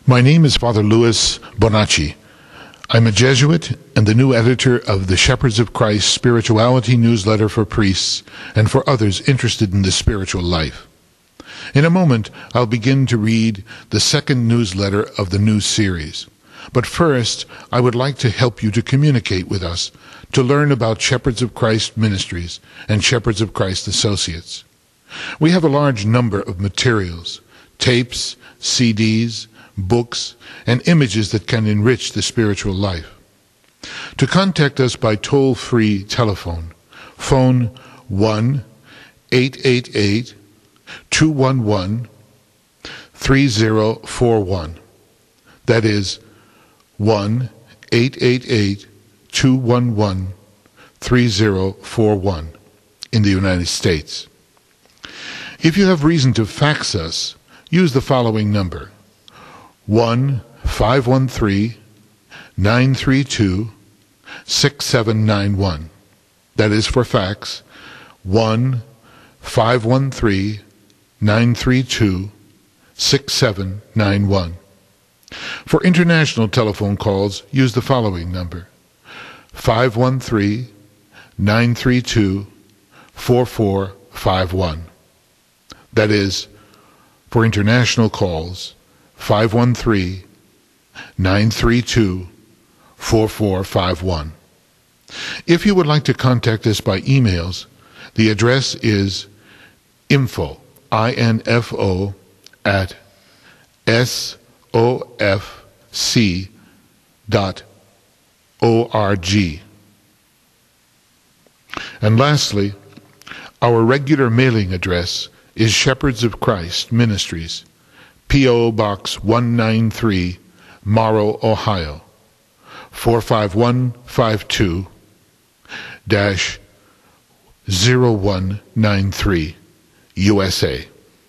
My name is Father Louis Bonacci. I'm a Jesuit and the new editor of the Shepherds of Christ Spirituality newsletter for priests and for others interested in the spiritual life. In a moment, I'll begin to read the second newsletter of the new series. But first, I would like to help you to communicate with us, to learn about Shepherds of Christ Ministries and Shepherds of Christ Associates. We have a large number of materials, tapes, CDs, books, and images that can enrich the spiritual life. To contact us by toll-free telephone, phone 1-888-211-3041. That is 1-888-211-3041 in the United States. If you have reason to fax us, use the following number: 1-513-932-6791. That is for fax, 1-513-932-6791. For international telephone calls, use the following number: 513-932-4451. That is, for international calls, 513-932-4451. If you would like to contact us by emails, the address is info, I-N-F-O, at sofc.org. And lastly, our regular mailing address is Shepherds of Christ Ministries, P.O. Box 193, Morrow, Ohio, 45152-0193, USA.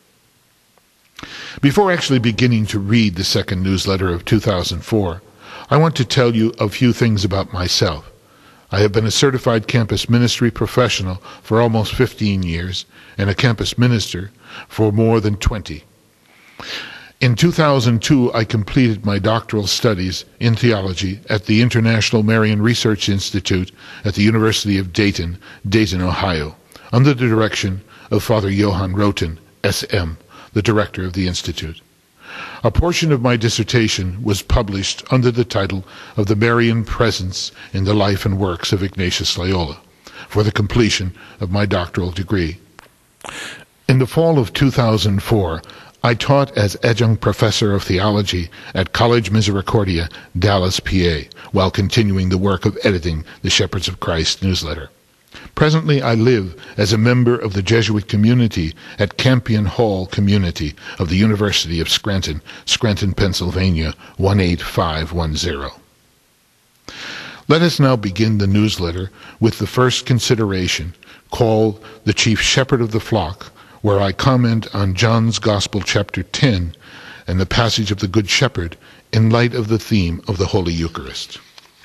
Before actually beginning to read the second newsletter of 2004, I want to tell you a few things about myself. I have been a certified campus ministry professional for almost 15 years and a campus minister for more than 20. In 2002, I completed my doctoral studies in theology at the International Marian Research Institute at the University of Dayton, Ohio, under the direction of Father Johann Roten, S.M., the director of the institute. A portion of my dissertation was published under the title of The Marian Presence in the Life and Works of Ignatius Loyola, for the completion of my doctoral degree. In the fall of 2004, I taught as adjunct professor of theology at College Misericordia, Dallas, PA, while continuing the work of editing the Shepherds of Christ newsletter. Presently, I live as a member of the Jesuit community at Campion Hall Community of the University of Scranton, Pennsylvania, 18510. Let us now begin the newsletter with the first consideration, called The Chief Shepherd of the Flock, where I comment on John's Gospel chapter 10 and the passage of the Good Shepherd in light of the theme of the Holy Eucharist.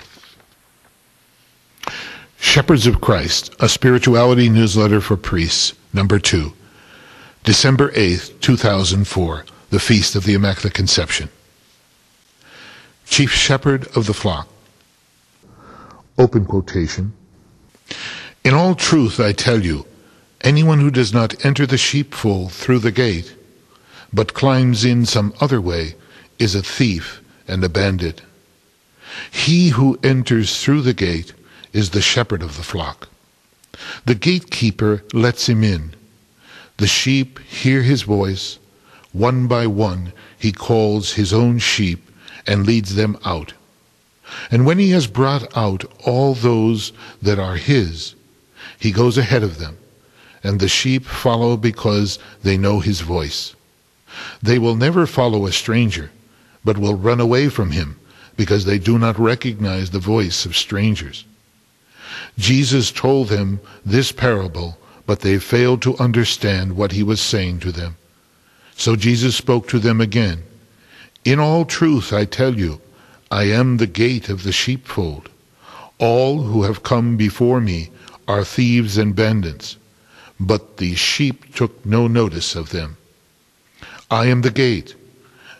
Shepherds of Christ, a spirituality newsletter for priests, number 2, December 8th, 2004, the Feast of the Immaculate Conception. Chief Shepherd of the Flock. Open quotation. In all truth I tell you, anyone who does not enter the sheepfold through the gate, but climbs in some other way, is a thief and a bandit. He who enters through the gate is the shepherd of the flock. The gatekeeper lets him in. The sheep hear his voice. One by one he calls his own sheep and leads them out. And when he has brought out all those that are his, he goes ahead of them, and the sheep follow because they know his voice. They will never follow a stranger, but will run away from him because they do not recognize the voice of strangers. Jesus told them this parable, but they failed to understand what he was saying to them. So Jesus spoke to them again. In all truth I tell you, I am the gate of the sheepfold. All who have come before me are thieves and bandits, but the sheep took no notice of them. I am the gate.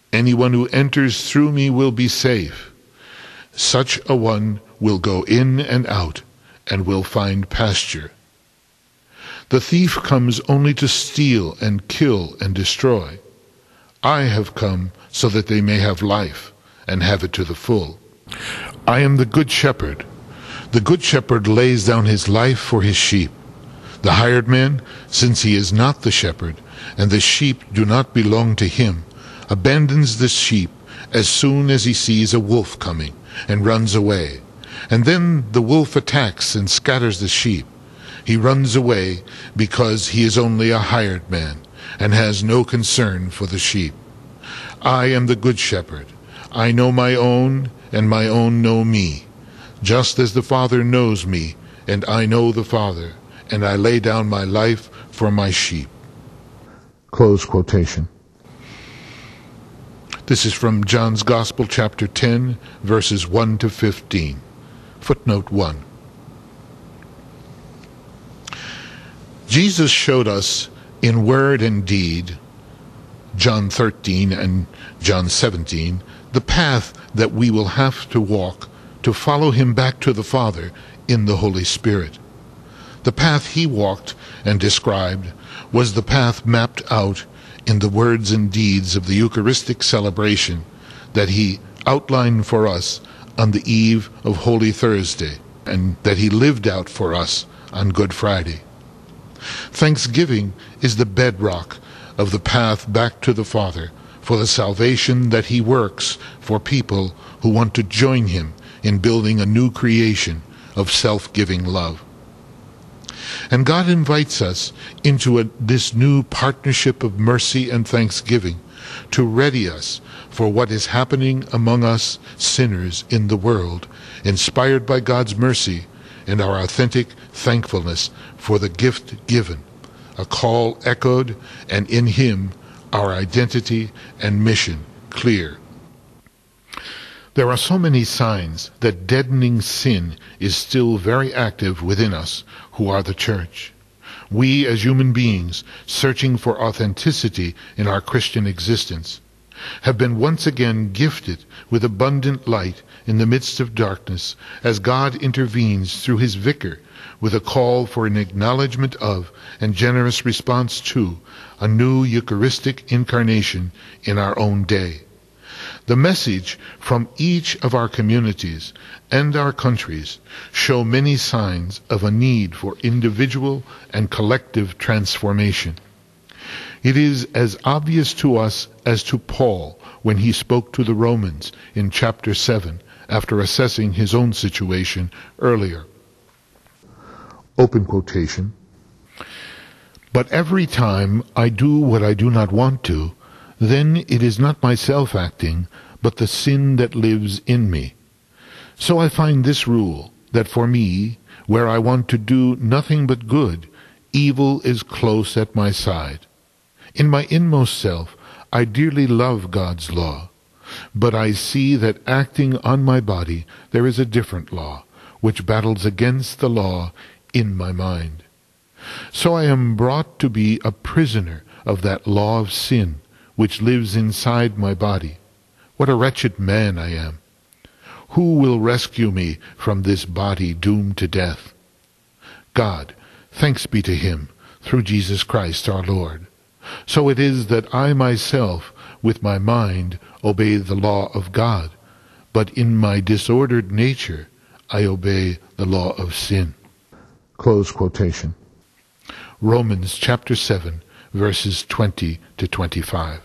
Anyone who enters through me will be safe. Such a one will go in and out and will find pasture. The thief comes only to steal and kill and destroy. I have come so that they may have life and have it to the full. I am the good shepherd. The good shepherd lays down his life for his sheep. The hired man, since he is not the shepherd, and the sheep do not belong to him, abandons the sheep as soon as he sees a wolf coming, and runs away. And then the wolf attacks and scatters the sheep. He runs away because he is only a hired man, and has no concern for the sheep. I am the good shepherd. I know my own, and my own know me. Just as the Father knows me, and I know the Father, and I lay down my life for my sheep. Close quotation. This is from John's Gospel, chapter 10, verses 1 to 15. Footnote 1. Jesus showed us in word and deed, John 13 and John 17, the path that we will have to walk to follow him back to the Father in the Holy Spirit. The path he walked and described was the path mapped out in the words and deeds of the Eucharistic celebration that he outlined for us on the eve of Holy Thursday, and that he lived out for us on Good Friday. Thanksgiving is the bedrock of the path back to the Father for the salvation that he works for people who want to join him in building a new creation of self-giving love. And God invites us into this new partnership of mercy and thanksgiving to ready us for what is happening among us sinners in the world, inspired by God's mercy and our authentic thankfulness for the gift given, a call echoed, and in him our identity and mission clear. There are so many signs that deadening sin is still very active within us who are the church. We, as human beings, searching for authenticity in our Christian existence, have been once again gifted with abundant light in the midst of darkness as God intervenes through his vicar with a call for an acknowledgement of and generous response to a new Eucharistic incarnation in our own day. The message from each of our communities and our countries show many signs of a need for individual and collective transformation. It is as obvious to us as to Paul when he spoke to the Romans in chapter 7 after assessing his own situation earlier. Open quotation. But every time I do what I do not want to, then it is not myself acting, but the sin that lives in me. So I find this rule, that for me, where I want to do nothing but good, evil is close at my side. In my inmost self, I dearly love God's law, but I see that acting on my body there is a different law, which battles against the law in my mind. So I am brought to be a prisoner of that law of sin, which lives inside my body. What a wretched man I am! Who will rescue me from this body doomed to death? God, thanks be to him, through Jesus Christ our Lord. So it is that I myself, with my mind, obey the law of God, but in my disordered nature I obey the law of sin. Close quotation. Romans chapter 7, verses 20 to 25.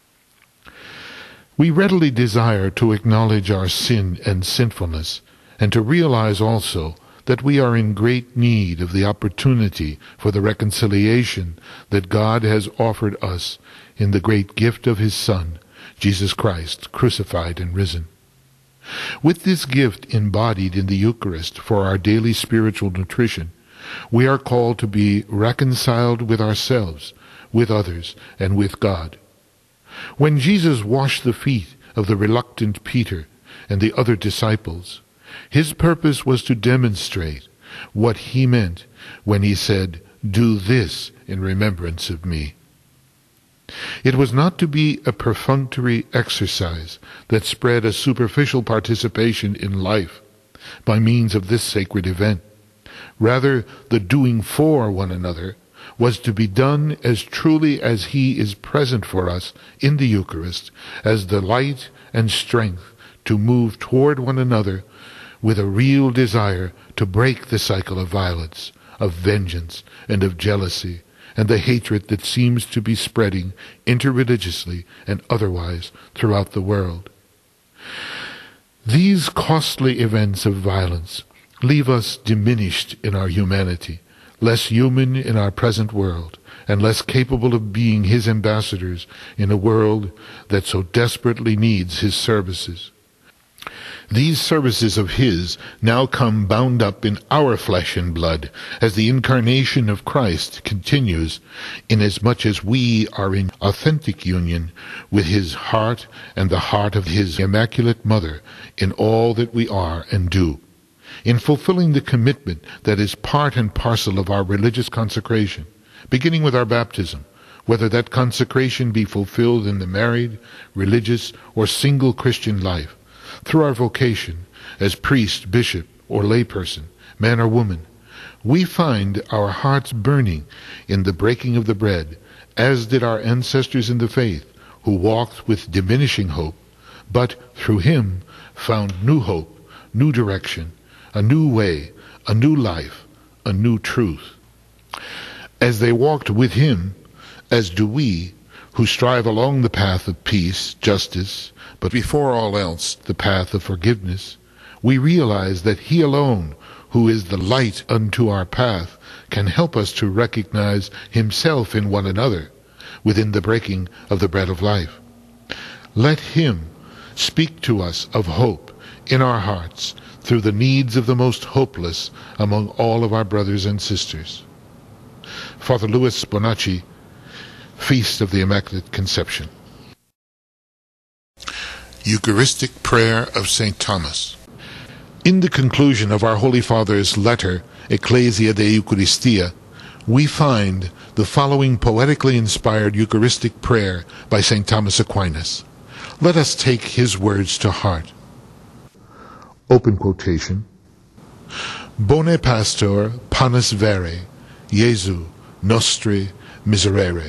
We readily desire to acknowledge our sin and sinfulness, and to realize also that we are in great need of the opportunity for the reconciliation that God has offered us in the great gift of his Son, Jesus Christ, crucified and risen. With this gift embodied in the Eucharist for our daily spiritual nutrition, we are called to be reconciled with ourselves, with others, and with God. When Jesus washed the feet of the reluctant Peter and the other disciples, his purpose was to demonstrate what he meant when he said, "Do this in remembrance of me." It was not to be a perfunctory exercise that spread a superficial participation in life by means of this sacred event. Rather, the doing for one another was to be done as truly as He is present for us in the Eucharist, as the light and strength to move toward one another with a real desire to break the cycle of violence, of vengeance, and of jealousy, and the hatred that seems to be spreading interreligiously and otherwise throughout the world. These costly events of violence leave us diminished in our humanity, less human in our present world, and less capable of being His ambassadors in a world that so desperately needs His services. These services of His now come bound up in our flesh and blood as the incarnation of Christ continues, inasmuch as we are in authentic union with His heart and the heart of His Immaculate Mother in all that we are and do, in fulfilling the commitment that is part and parcel of our religious consecration, beginning with our baptism, whether that consecration be fulfilled in the married, religious, or single Christian life, through our vocation as priest, bishop, or layperson, man or woman. We find our hearts burning in the breaking of the bread, as did our ancestors in the faith, who walked with diminishing hope, but through Him found new hope, new direction, a new way, a new life, a new truth. As they walked with Him, as do we, who strive along the path of peace, justice, but before all else, the path of forgiveness, we realize that He alone, who is the light unto our path, can help us to recognize Himself in one another within the breaking of the bread of life. Let Him speak to us of hope in our hearts through the needs of the most hopeless among all of our brothers and sisters. Father Louis Bonacci, Feast of the Immaculate Conception. Eucharistic Prayer of St. Thomas. In the conclusion of our Holy Father's letter, Ecclesia de Eucharistia, we find the following poetically inspired Eucharistic prayer by St. Thomas Aquinas. Let us take his words to heart. Open quotation. Bone pastor panis vere, Jesu nostri miserere.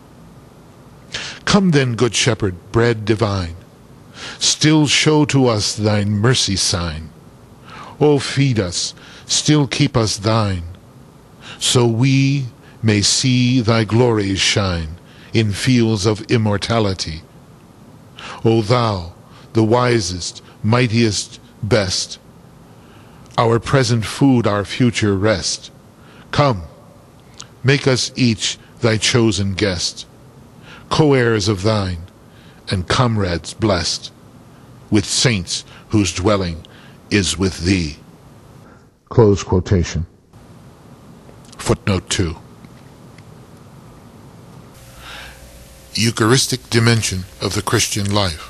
Come then, Good Shepherd, bread divine, still show to us thine mercy sign. O feed us, still keep us thine, so we may see thy glories shine in fields of immortality. O thou, the wisest, mightiest, best, our present food, our future rest, come, make us each thy chosen guest, co-heirs of thine, and comrades blessed, with saints whose dwelling is with thee. Close quotation. Footnote 2. Eucharistic dimension of the Christian life.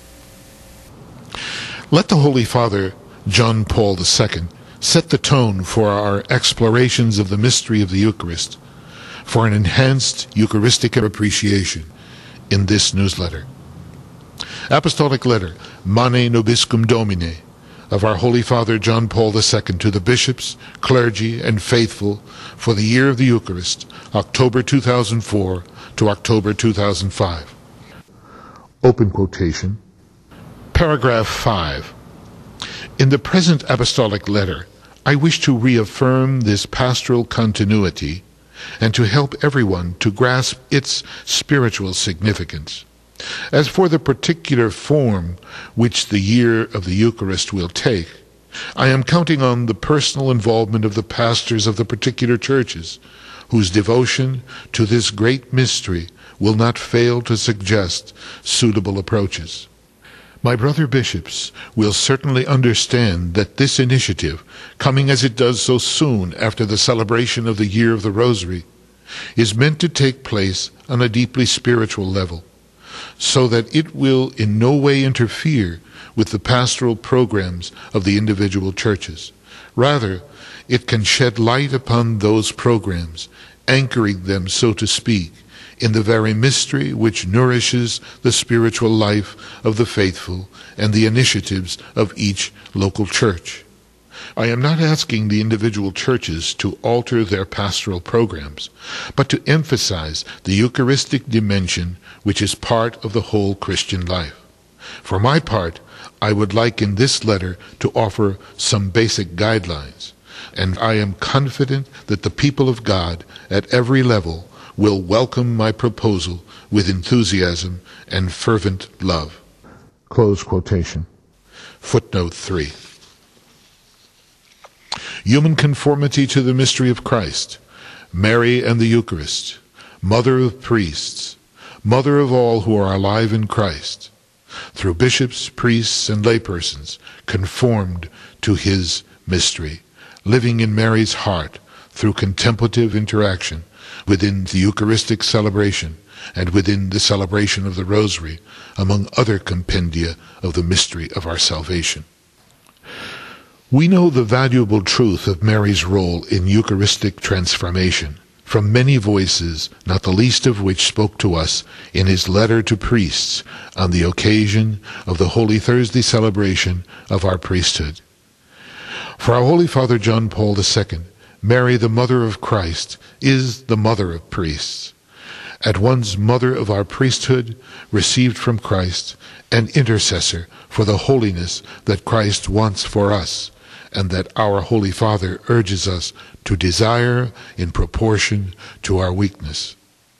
Let the Holy Father, John Paul II, set the tone for our explorations of the mystery of the Eucharist, for an enhanced Eucharistic appreciation in this newsletter. Apostolic Letter, Mane Nobiscum Domine, of our Holy Father John Paul II to the bishops, clergy, and faithful for the year of the Eucharist, October 2004 to October 2005. Open quotation. Paragraph 5. In the present apostolic letter, I wish to reaffirm this pastoral continuity and to help everyone to grasp its spiritual significance. As for the particular form which the year of the Eucharist will take, I am counting on the personal involvement of the pastors of the particular churches, whose devotion to this great mystery will not fail to suggest suitable approaches. My brother bishops will certainly understand that this initiative, coming as it does so soon after the celebration of the Year of the Rosary, is meant to take place on a deeply spiritual level, so that it will in no way interfere with the pastoral programs of the individual churches. Rather, it can shed light upon those programs, anchoring them, so to speak, in the very mystery which nourishes the spiritual life of the faithful and the initiatives of each local church. I am not asking the individual churches to alter their pastoral programs, but to emphasize the Eucharistic dimension which is part of the whole Christian life. For my part, I would like in this letter to offer some basic guidelines, and I am confident that the people of God at every level will welcome my proposal with enthusiasm and fervent love. Close quotation. Footnote 3. Human conformity to the mystery of Christ, Mary and the Eucharist, Mother of priests, Mother of all who are alive in Christ, through bishops, priests, and laypersons, conformed to his mystery, living in Mary's heart through contemplative interaction within the Eucharistic celebration and within the celebration of the Rosary, among other compendia of the mystery of our salvation. We know the valuable truth of Mary's role in Eucharistic transformation from many voices, not the least of which spoke to us in his letter to priests on the occasion of the Holy Thursday celebration of our priesthood. For our Holy Father John Paul II, Mary, the Mother of Christ, is the Mother of priests, at once Mother of our priesthood, received from Christ, and intercessor for the holiness that Christ wants for us, and that our Holy Father urges us to desire in proportion to our weakness.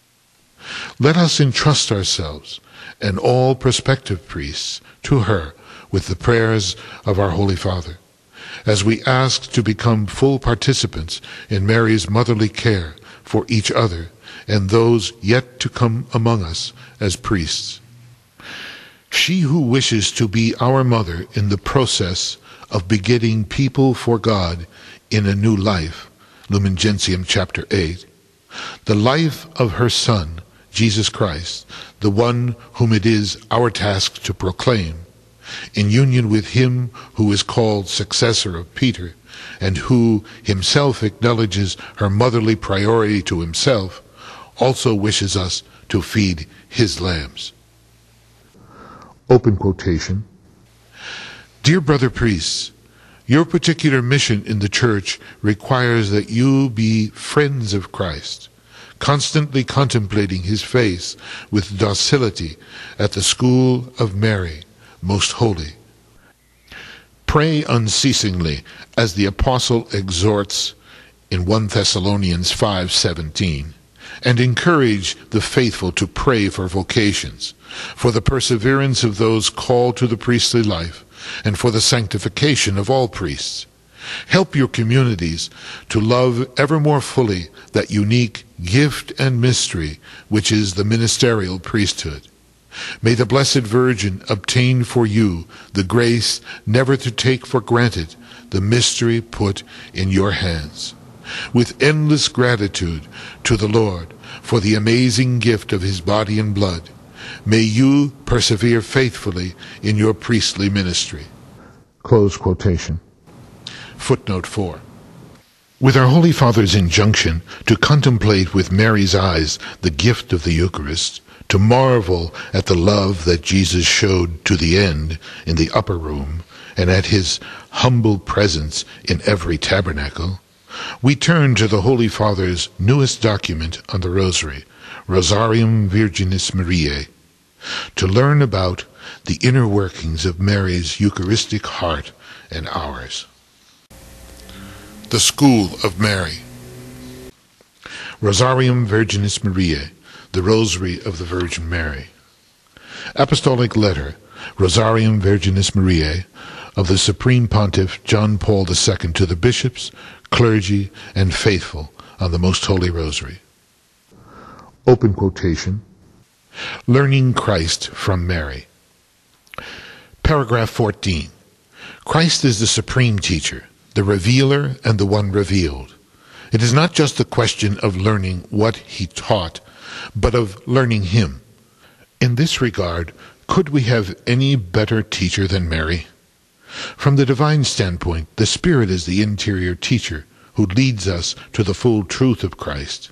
Let us entrust ourselves, and all prospective priests, to her with the prayers of our Holy Father, as we ask to become full participants in Mary's motherly care for each other and those yet to come among us as priests. She who wishes to be our mother in the process of begetting people for God in a new life, Lumen Gentium chapter 8, the life of her Son, Jesus Christ, the one whom it is our task to proclaim, in union with him who is called successor of Peter, and who himself acknowledges her motherly priority to himself, also wishes us to feed his lambs. Open quotation. Dear brother priests, your particular mission in the Church requires that you be friends of Christ, constantly contemplating his face with docility at the school of Mary, most holy. Pray unceasingly, as the Apostle exhorts in 1 Thessalonians 5:17, and encourage the faithful to pray for vocations, for the perseverance of those called to the priestly life, and for the sanctification of all priests. Help your communities to love ever more fully that unique gift and mystery which is the ministerial priesthood. May the Blessed Virgin obtain for you the grace never to take for granted the mystery put in your hands. With endless gratitude to the Lord for the amazing gift of his body and blood, may you persevere faithfully in your priestly ministry. Close quotation. Footnote 4. With our Holy Father's injunction to contemplate with Mary's eyes the gift of the Eucharist, to marvel at the love that Jesus showed to the end in the upper room, and at his humble presence in every tabernacle, we turn to the Holy Father's newest document on the Rosary, Rosarium Virginis Mariae, to learn about the inner workings of Mary's Eucharistic heart and ours. The School of Mary. Rosarium Virginis Mariae, the Rosary of the Virgin Mary. Apostolic Letter, Rosarium Virginis Mariae, of the Supreme Pontiff John Paul II to the bishops, clergy, and faithful on the Most Holy Rosary. Open quotation. Learning Christ from Mary. Paragraph 14. Christ is the supreme teacher, the revealer and the one revealed. It is not just a question of learning what he taught, but of learning him. In this regard, could we have any better teacher than Mary? From the divine standpoint, the Spirit is the interior teacher who leads us to the full truth of Christ.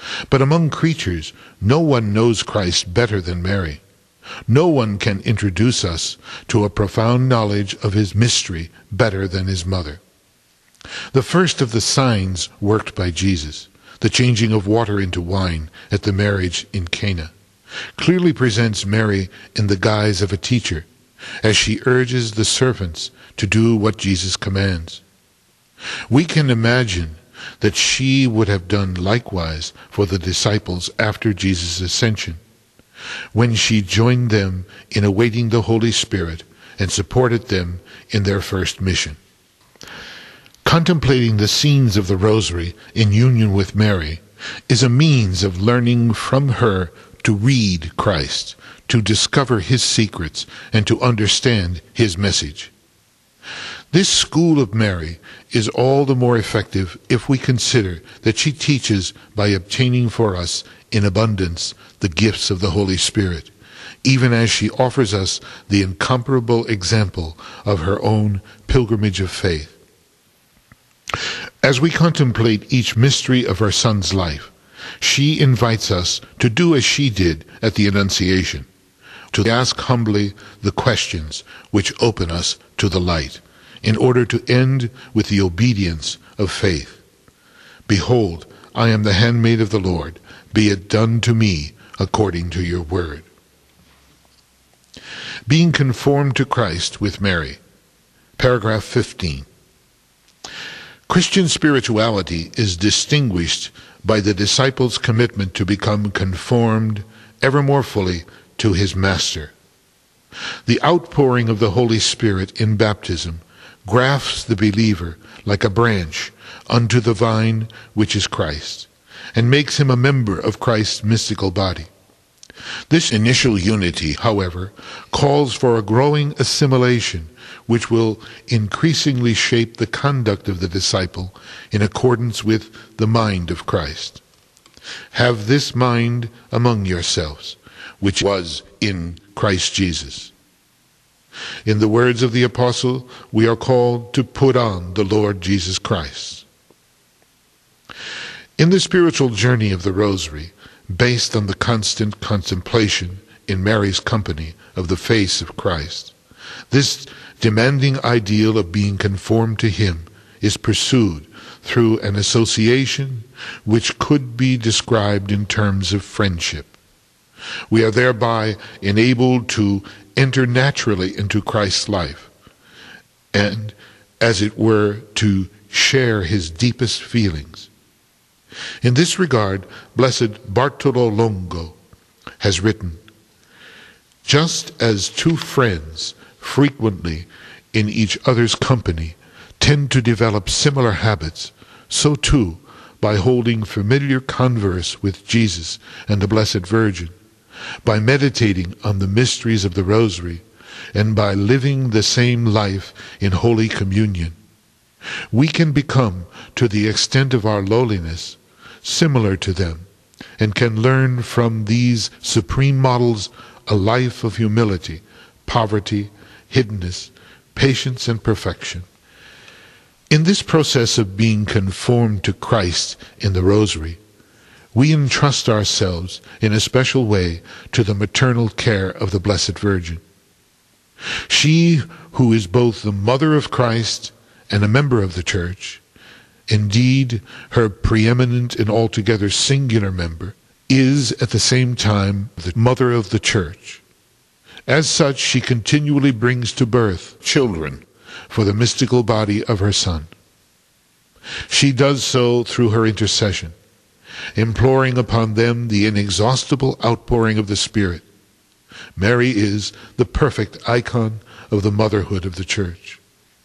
But among creatures, no one knows Christ better than Mary. No one can introduce us to a profound knowledge of his mystery better than his mother. The first of the signs worked by Jesus, the changing of water into wine at the marriage in Cana, clearly presents Mary in the guise of a teacher, as she urges the servants to do what Jesus commands. We can imagine that she would have done likewise for the disciples after Jesus' ascension, when she joined them in awaiting the Holy Spirit and supported them in their first mission. Contemplating the scenes of the Rosary in union with Mary is a means of learning from her to read Christ, to discover his secrets, and to understand his message. This school of Mary is all the more effective if we consider that she teaches by obtaining for us in abundance the gifts of the Holy Spirit, even as she offers us the incomparable example of her own pilgrimage of faith. As we contemplate each mystery of her Son's life, she invites us to do as she did at the Annunciation, to ask humbly the questions which open us to the light, in order to end with the obedience of faith. Behold, I am the handmaid of the Lord. Be it done to me according to your word. Being conformed to Christ with Mary. Paragraph 15. Christian spirituality is distinguished by the disciples' commitment to become conformed ever more fully to his Master. The outpouring of the Holy Spirit in baptism grafts the believer like a branch unto the vine which is Christ, and makes him a member of Christ's mystical body. This initial unity, however, calls for a growing assimilation which will increasingly shape the conduct of the disciple in accordance with the mind of Christ. Have this mind among yourselves, which was in Christ Jesus. In the words of the apostle, we are called to put on the Lord Jesus Christ. In the spiritual journey of the Rosary, based on the constant contemplation in Mary's company of the face of Christ, this demanding ideal of being conformed to him is pursued through an association which could be described in terms of friendship. We are thereby enabled to enter naturally into Christ's life, and, as it were, to share his deepest feelings. In this regard, Blessed Bartolo Longo has written, "Just as two friends frequently in each other's company tend to develop similar habits, so too, by holding familiar converse with Jesus and the Blessed Virgin, by meditating on the mysteries of the Rosary, and by living the same life in Holy Communion, we can become, to the extent of our lowliness, similar to them, and can learn from these supreme models a life of humility, poverty, hiddenness, patience, and perfection. In this process of being conformed to Christ in the Rosary, we entrust ourselves in a special way to the maternal care of the Blessed Virgin. She, who is both the mother of Christ and a member of the Church, indeed her preeminent and altogether singular member, is at the same time the mother of the Church. As such, she continually brings to birth children for the mystical body of her Son. She does so through her intercession, imploring upon them the inexhaustible outpouring of the Spirit. Mary is the perfect icon of the motherhood of the Church.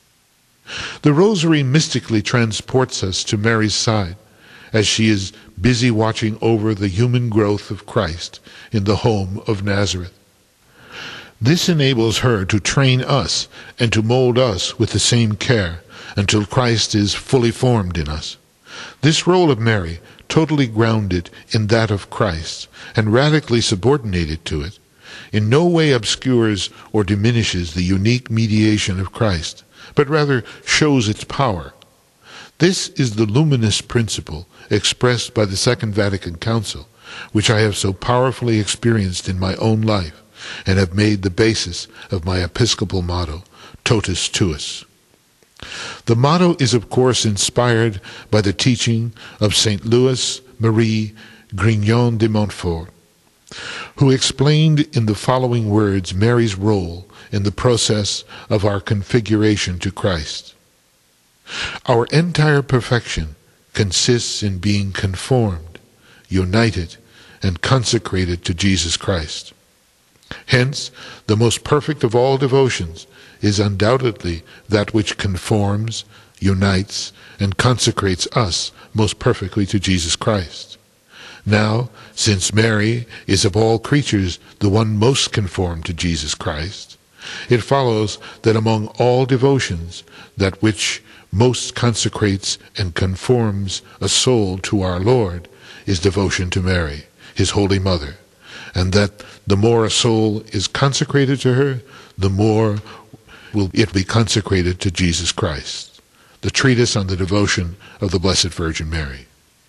The Rosary mystically transports us to Mary's side as she is busy watching over the human growth of Christ in the home of Nazareth. This enables her to train us and to mold us with the same care until Christ is fully formed in us. This role of Mary, totally grounded in that of Christ and radically subordinated to it, in no way obscures or diminishes the unique mediation of Christ, but rather shows its power. This is the luminous principle expressed by the Second Vatican Council, which I have so powerfully experienced in my own life and have made the basis of my episcopal motto, Totus Tuus. The motto is, of course, inspired by the teaching of St. Louis Marie Grignon de Montfort, who explained in the following words Mary's role in the process of our configuration to Christ. Our entire perfection consists in being conformed, united, and consecrated to Jesus Christ. Hence, the most perfect of all devotions is undoubtedly that which conforms, unites, and consecrates us most perfectly to Jesus Christ. Now, since Mary is of all creatures the one most conformed to Jesus Christ, it follows that among all devotions, that which most consecrates and conforms a soul to our Lord is devotion to Mary, his Holy Mother, and that the more a soul is consecrated to her, the more will it be consecrated to Jesus Christ. The treatise on the devotion of the Blessed Virgin Mary.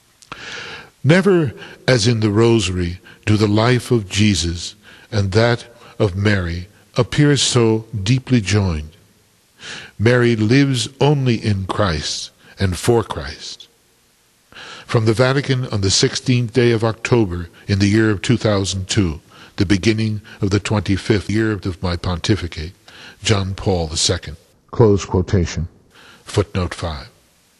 Never, as in the Rosary, do the life of Jesus and that of Mary appear so deeply joined. Mary lives only in Christ and for Christ. From the Vatican on the 16th day of October in the year of 2002, the beginning of the 25th year of my pontificate, John Paul II. Close quotation. Footnote 5.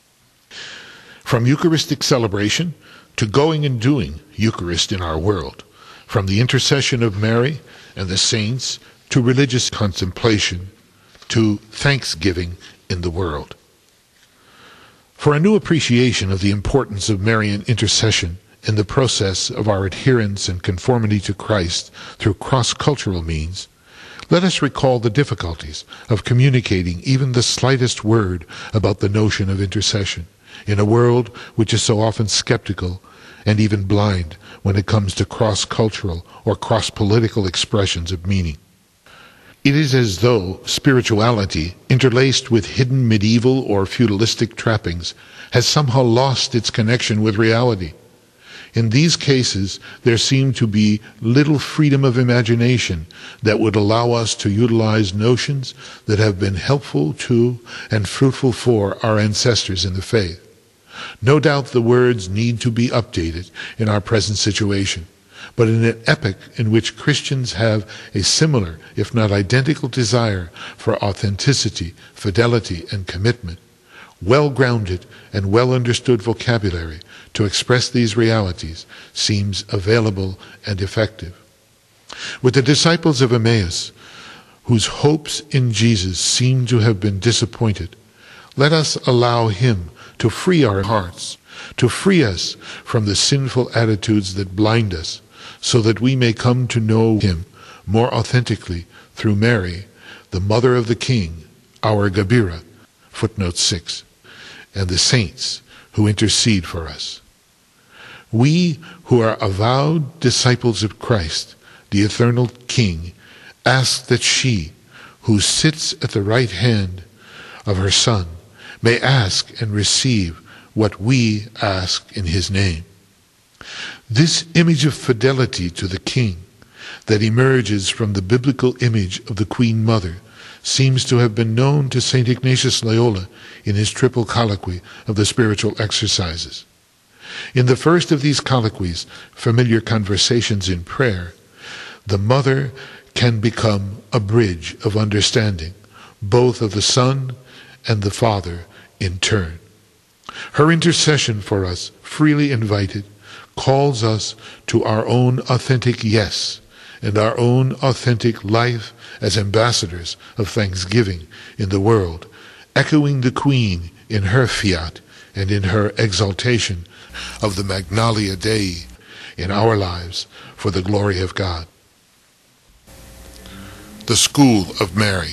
From Eucharistic celebration to going and doing Eucharist in our world, from the intercession of Mary and the saints to religious contemplation to thanksgiving in the world. For a new appreciation of the importance of Marian intercession in the process of our adherence and conformity to Christ through cross-cultural means, let us recall the difficulties of communicating even the slightest word about the notion of intercession in a world which is so often skeptical and even blind when it comes to cross-cultural or cross-political expressions of meaning. It is as though spirituality, interlaced with hidden medieval or feudalistic trappings, has somehow lost its connection with reality. In these cases, there seemed to be little freedom of imagination that would allow us to utilize notions that have been helpful to and fruitful for our ancestors in the faith. No doubt the words need to be updated in our present situation, but in an epoch in which Christians have a similar, if not identical, desire for authenticity, fidelity, and commitment, well-grounded and well-understood vocabulary to express these realities seems available and effective. With the disciples of Emmaus, whose hopes in Jesus seem to have been disappointed, let us allow him to free our hearts, to free us from the sinful attitudes that blind us, so that we may come to know him more authentically through Mary, the Mother of the King, our Gabira, footnote 6, and the saints who intercede for us. We who are avowed disciples of Christ, the eternal King, ask that she, who sits at the right hand of her Son, may ask and receive what we ask in his name. This image of fidelity to the King that emerges from the biblical image of the Queen Mother seems to have been known to St. Ignatius Loyola in his triple colloquy of the spiritual exercises. In the first of these colloquies, Familiar Conversations in Prayer, the Mother can become a bridge of understanding, both of the Son and the Father in turn. Her intercession for us, freely invited, calls us to our own authentic yes and our own authentic life as ambassadors of thanksgiving in the world, echoing the Queen in her fiat and in her exaltation of the Magnalia Dei in our lives for the glory of God. The School of Mary.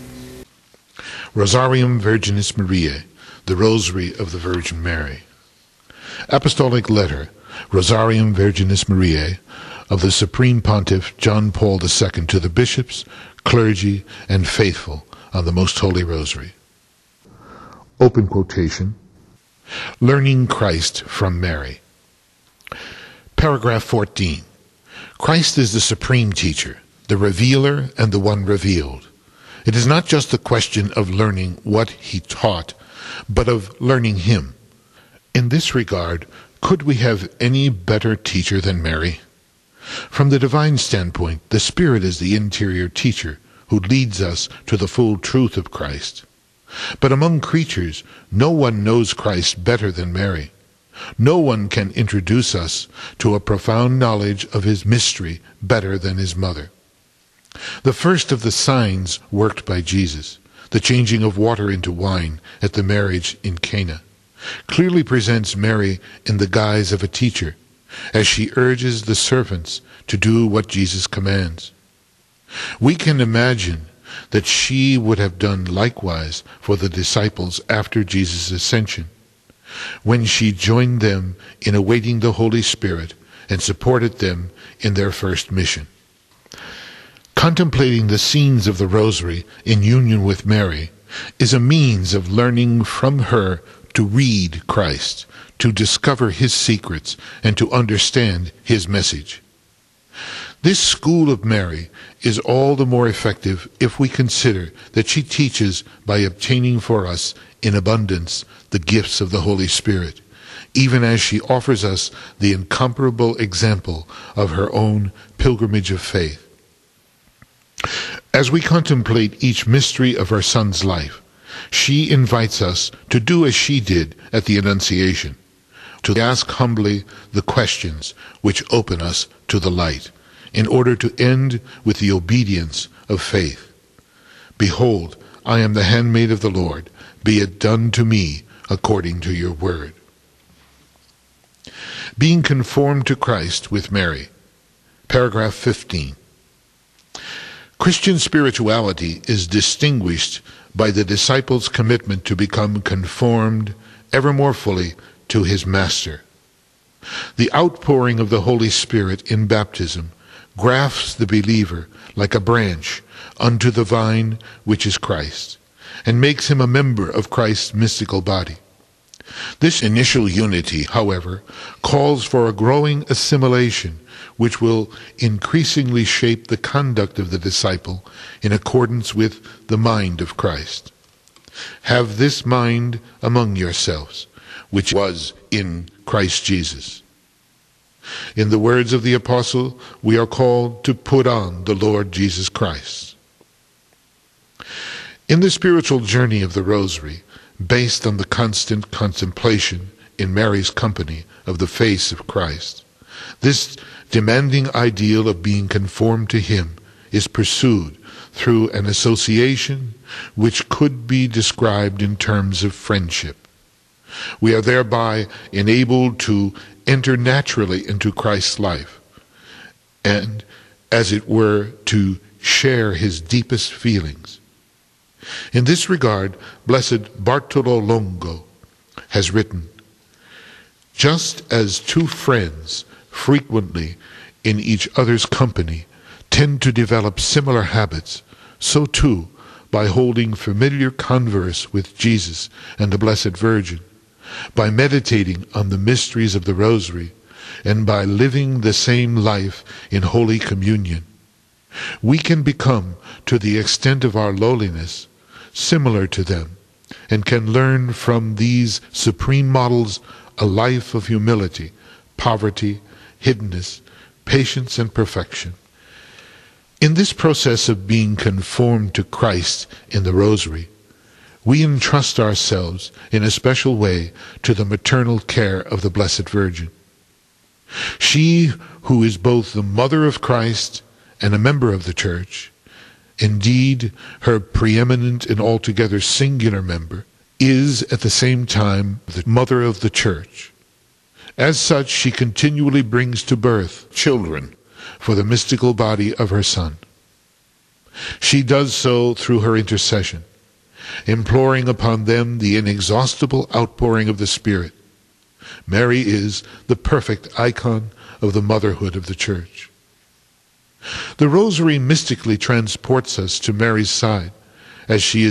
Rosarium Virginis Mariae, the Rosary of the Virgin Mary. Apostolic Letter, Rosarium Virginis Mariae, of the Supreme Pontiff John Paul II to the bishops, clergy, and faithful on the Most Holy Rosary. Open quotation. Learning Christ from Mary. Paragraph 14. Christ is the supreme teacher, the revealer and the one revealed. It is not just the question of learning what he taught, but of learning him. In this regard, could we have any better teacher than Mary? From the divine standpoint, the Spirit is the interior teacher who leads us to the full truth of Christ. But among creatures, no one knows Christ better than Mary. No one can introduce us to a profound knowledge of his mystery better than his mother. The first of the signs worked by Jesus, the changing of water into wine at the marriage in Cana, clearly presents Mary in the guise of a teacher, as she urges the servants to do what Jesus commands. We can imagine that she would have done likewise for the disciples after Jesus' ascension, when she joined them in awaiting the Holy Spirit and supported them in their first mission. Contemplating the scenes of the Rosary in union with Mary is a means of learning from her to read Christ, to discover his secrets, and to understand his message. This school of Mary is all the more effective if we consider that she teaches by obtaining for us in abundance the gifts of the Holy Spirit, even as she offers us the incomparable example of her own pilgrimage of faith. As we contemplate each mystery of her Son's life, she invites us to do as she did at the Annunciation, to ask humbly the questions which open us to the light, in order to end with the obedience of faith. Behold, I am the handmaid of the Lord. Be it done to me according to your word. Being conformed to Christ with Mary. Paragraph 15. Christian spirituality is distinguished by the disciples' commitment to become conformed ever more fully to his Master. The outpouring of the Holy Spirit in baptism grafts the believer like a branch unto the vine which is Christ, and makes him a member of Christ's mystical body. This initial unity, however, calls for a growing assimilation which will increasingly shape the conduct of the disciple in accordance with the mind of Christ. Have this mind among yourselves, which was in Christ Jesus. In the words of the apostle, we are called to put on the Lord Jesus Christ. In the spiritual journey of the Rosary, based on the constant contemplation in Mary's company of the face of Christ, this demanding ideal of being conformed to him is pursued through an association which could be described in terms of friendship. We are thereby enabled to enter naturally into Christ's life, and, as it were, to share his deepest feelings. In this regard, Blessed Bartolo Longo has written, "Just as two friends frequently in each other's company tend to develop similar habits, so too, by holding familiar converse with Jesus and the Blessed Virgin, by meditating on the mysteries of the Rosary, and by living the same life in Holy Communion, we can become, to the extent of our lowliness, similar to them, and can learn from these supreme models a life of humility, poverty, hiddenness, patience, and perfection. In this process of being conformed to Christ in the Rosary, we entrust ourselves in a special way to the maternal care of the Blessed Virgin. She who is both the mother of Christ and a member of the Church, indeed her preeminent and altogether singular member, is at the same time the mother of the Church. As such, she continually brings to birth children for the mystical body of her Son. She does so through her intercession, imploring upon them the inexhaustible outpouring of the Spirit. Mary is the perfect icon of the motherhood of the Church. The Rosary mystically transports us to Mary's side as she is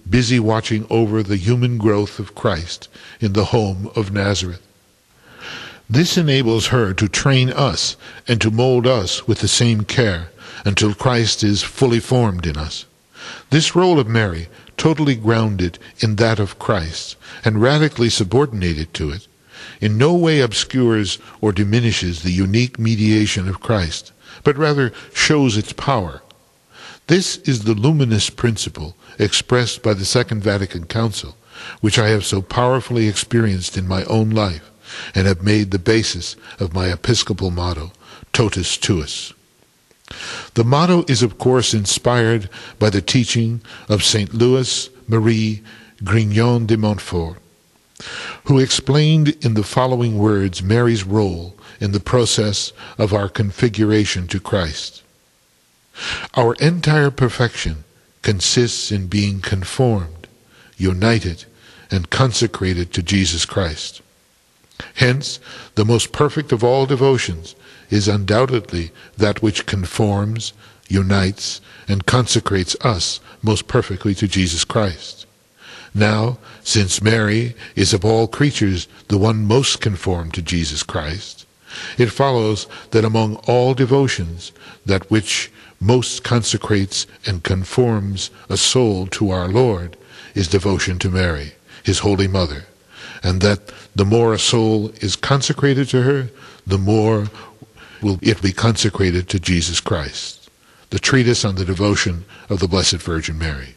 busy watching over the human growth of Christ in the home of Nazareth. This enables her to train us and to mold us with the same care until Christ is fully formed in us. This role of Mary, totally grounded in that of Christ and radically subordinated to it, in no way obscures or diminishes the unique mediation of Christ, but rather shows its power. This is the luminous principle expressed by the Second Vatican Council, which I have so powerfully experienced in my own life and have made the basis of my episcopal motto, Totus Tuus. The motto is, of course, inspired by the teaching of St. Louis Marie Grignon de Montfort, who explained in the following words Mary's role in the process of our configuration to Christ. Our entire perfection consists in being conformed, united, and consecrated to Jesus Christ. Hence, the most perfect of all devotions is undoubtedly that which conforms, unites, and consecrates us most perfectly to Jesus Christ. Now, since Mary is of all creatures the one most conformed to Jesus Christ, it follows that among all devotions, that which most consecrates and conforms a soul to our Lord is devotion to Mary, his Holy Mother, and that the more a soul is consecrated to her, the more will it be consecrated to Jesus Christ. The treatise on the devotion of the Blessed Virgin Mary.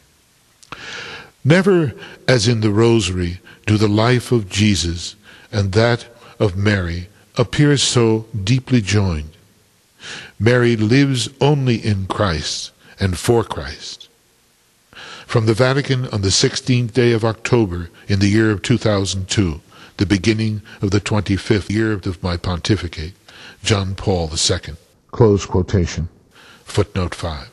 Never, as in the Rosary, do the life of Jesus and that of Mary appear so deeply joined. Mary lives only in Christ and for Christ. From the Vatican on the 16th day of October in the year of 2002, the beginning of the 25th year of my pontificate, John Paul II. Close quotation. Footnote 5.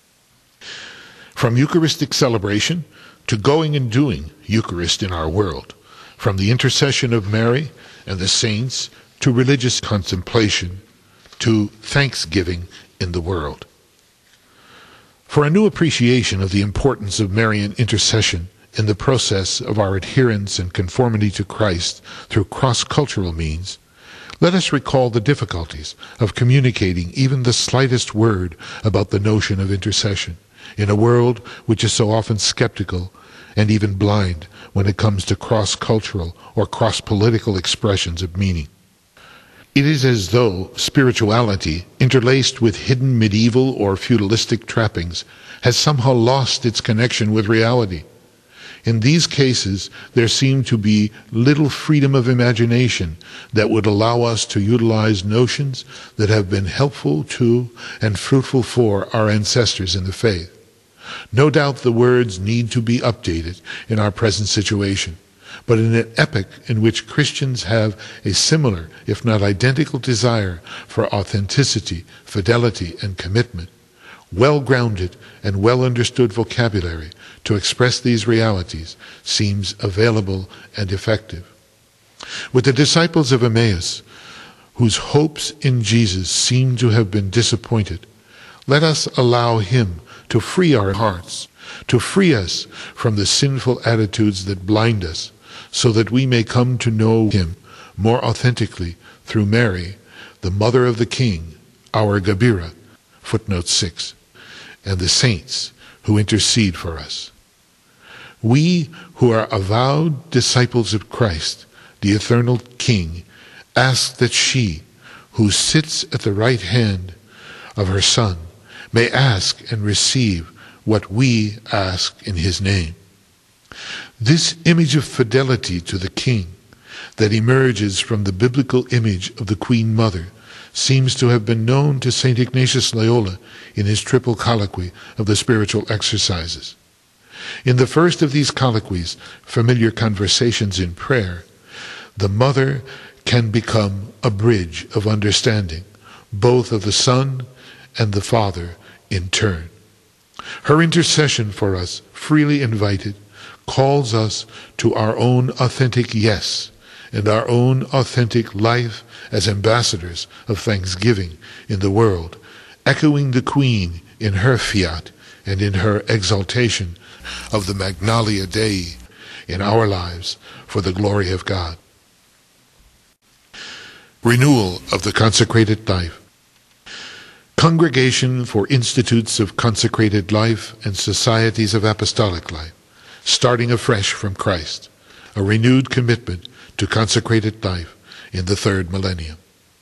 From Eucharistic celebration to going and doing Eucharist in our world, from the intercession of Mary and the saints to religious contemplation to thanksgiving in the world. For a new appreciation of the importance of Marian intercession in the process of our adherence and conformity to Christ through cross-cultural means, let us recall the difficulties of communicating even the slightest word about the notion of intercession in a world which is so often skeptical and even blind when it comes to cross-cultural or cross-political expressions of meaning. It is as though spirituality, interlaced with hidden medieval or feudalistic trappings, has somehow lost its connection with reality. In these cases, there seemed to be little freedom of imagination that would allow us to utilize notions that have been helpful to and fruitful for our ancestors in the faith. No doubt the words need to be updated in our present situation, but in an epoch in which Christians have a similar, if not identical, desire for authenticity, fidelity, and commitment, well-grounded and well-understood vocabulary to express these realities seems available and effective. With the disciples of Emmaus, whose hopes in Jesus seem to have been disappointed, let us allow him to free our hearts, to free us from the sinful attitudes that blind us, so that we may come to know him more authentically through Mary, the Mother of the King, our Gabira, footnote 6, and the saints who intercede for us. We who are avowed disciples of Christ, the eternal King, ask that she, who sits at the right hand of her Son, may ask and receive what we ask in his name. This image of fidelity to the King that emerges from the biblical image of the Queen Mother seems to have been known to St. Ignatius Loyola in his triple colloquy of the spiritual exercises. In the first of these colloquies, Familiar Conversations in Prayer, the Mother can become a bridge of understanding, both of the Son and the Father in turn. Her intercession for us, freely invited, calls us to our own authentic yes and our own authentic life as ambassadors of thanksgiving in the world, echoing the Queen in her fiat and in her exaltation of the Magnalia Dei in our lives for the glory of God. Renewal of the consecrated life. Congregation for Institutes of Consecrated Life and Societies of Apostolic Life, starting afresh from Christ, a renewed commitment to consecrated life in the third millennium.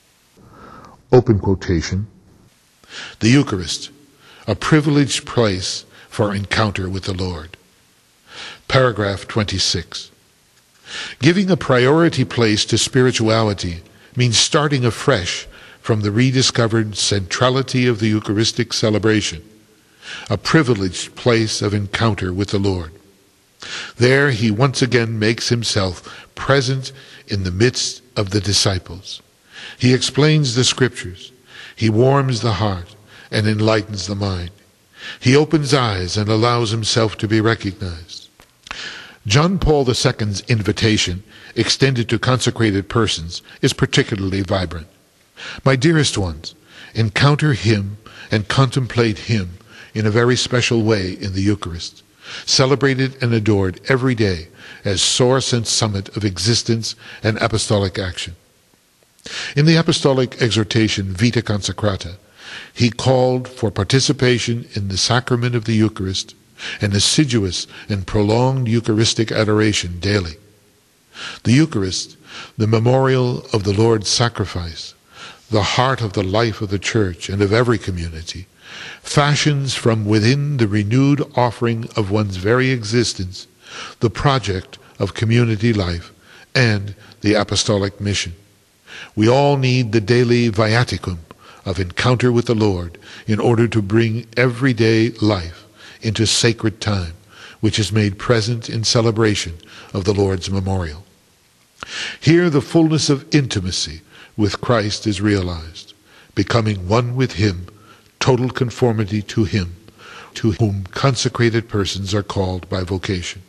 Open quotation. The Eucharist, a privileged place for encounter with the Lord. Paragraph 26. Giving a priority place to spirituality means starting afresh from the rediscovered centrality of the Eucharistic celebration, a privileged place of encounter with the Lord. There he once again makes himself present in the midst of the disciples. He explains the Scriptures. He warms the heart and enlightens the mind. He opens eyes and allows himself to be recognized. John Paul II's invitation, extended to consecrated persons, is particularly vibrant. My dearest ones, encounter him and contemplate him in a very special way in the Eucharist, celebrated and adored every day as source and summit of existence and apostolic action. In the apostolic exhortation Vita Consecrata, he called for participation in the sacrament of the Eucharist and assiduous and prolonged Eucharistic adoration daily. The Eucharist, the memorial of the Lord's sacrifice, the heart of the life of the Church and of every community, fashions from within the renewed offering of one's very existence the project of community life and the apostolic mission. We all need the daily viaticum of encounter with the Lord in order to bring everyday life into sacred time, which is made present in celebration of the Lord's memorial. Here the fullness of intimacy with Christ is realized, becoming one with him, total conformity to him, to whom consecrated persons are called by vocation.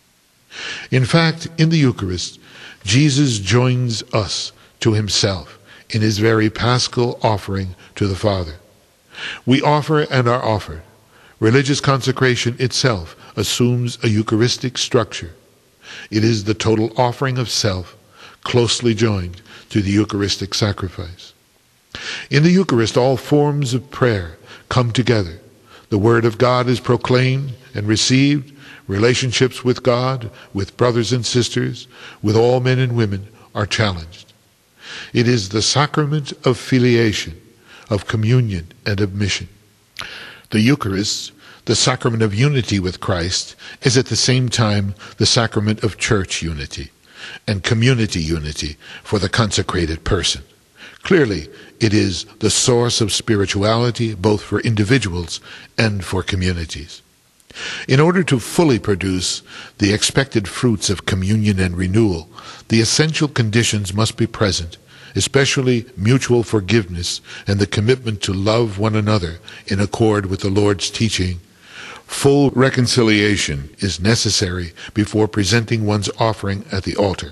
In fact, in the Eucharist, Jesus joins us to himself in his very paschal offering to the Father. We offer and are offered. Religious consecration itself assumes a Eucharistic structure. It is the total offering of self, closely joined to the Eucharistic sacrifice. In the Eucharist, all forms of prayer come together. The Word of God is proclaimed and received. Relationships with God, with brothers and sisters, with all men and women are challenged. It is the sacrament of filiation, of communion, and of mission. The Eucharist, the sacrament of unity with Christ, is at the same time the sacrament of church unity and community unity for the consecrated person. Clearly, it is the source of spirituality both for individuals and for communities. In order to fully produce the expected fruits of communion and renewal, the essential conditions must be present, especially mutual forgiveness and the commitment to love one another in accord with the Lord's teaching. Full reconciliation is necessary before presenting one's offering at the altar.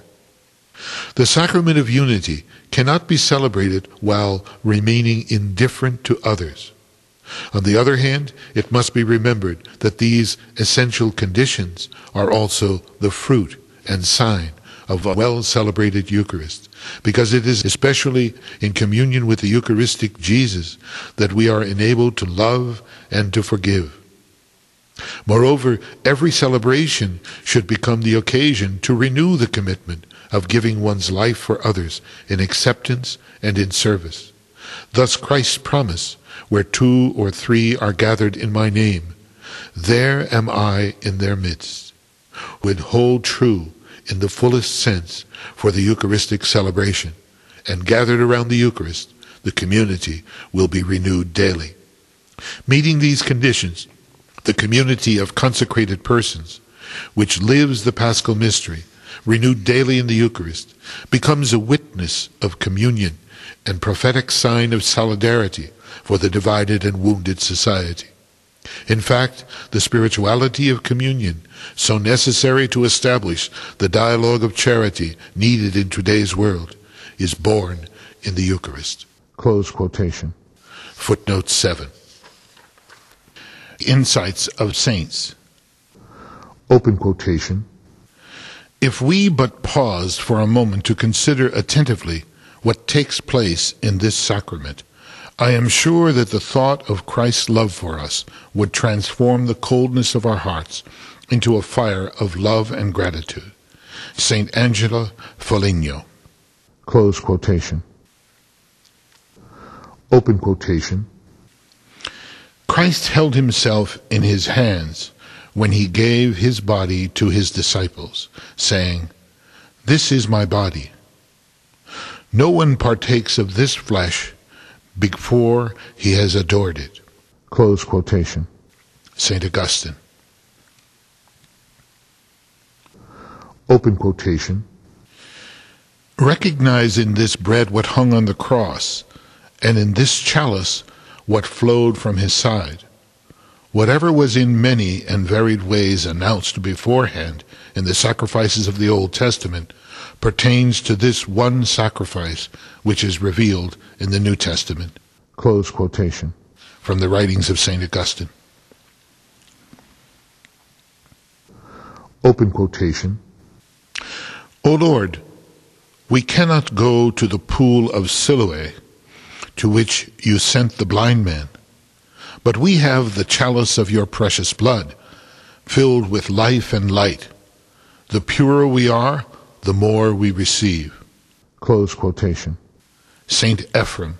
The sacrament of unity cannot be celebrated while remaining indifferent to others. On the other hand, it must be remembered that these essential conditions are also the fruit and sign of a well-celebrated Eucharist, because it is especially in communion with the Eucharistic Jesus that we are enabled to love and to forgive. Moreover, every celebration should become the occasion to renew the commitment of giving one's life for others in acceptance and in service. Thus Christ's promise, where 2 or 3 are gathered in my name, there am I in their midst, would hold true in the fullest sense for the Eucharistic celebration, and gathered around the Eucharist, the community will be renewed daily. Meeting these conditions, the community of consecrated persons, which lives the Paschal mystery, renewed daily in the Eucharist, becomes a witness of communion and prophetic sign of solidarity for the divided and wounded society. In fact, the spirituality of communion, so necessary to establish the dialogue of charity needed in today's world, is born in the Eucharist. Close quotation. Footnote 7. Insights of Saints. Open quotation. If we but paused for a moment to consider attentively what takes place in this sacrament, I am sure that the thought of Christ's love for us would transform the coldness of our hearts into a fire of love and gratitude. Saint Angela Foligno. Close quotation. Open quotation. Christ held himself in his hands when he gave his body to his disciples, saying, "This is my body." No one partakes of this flesh before he has adored it. Close quotation. St. Augustine. Open quotation. Recognize in this bread what hung on the cross, and in this chalice what flowed from his side. Whatever was in many and varied ways announced beforehand in the sacrifices of the Old Testament pertains to this one sacrifice which is revealed in the New Testament. Close quotation. From the writings of St. Augustine. Open quotation. O Lord, we cannot go to the pool of Siloé, to which you sent the blind man, but we have the chalice of your precious blood, filled with life and light. The purer we are, the more we receive. Close quotation. Saint Ephrem.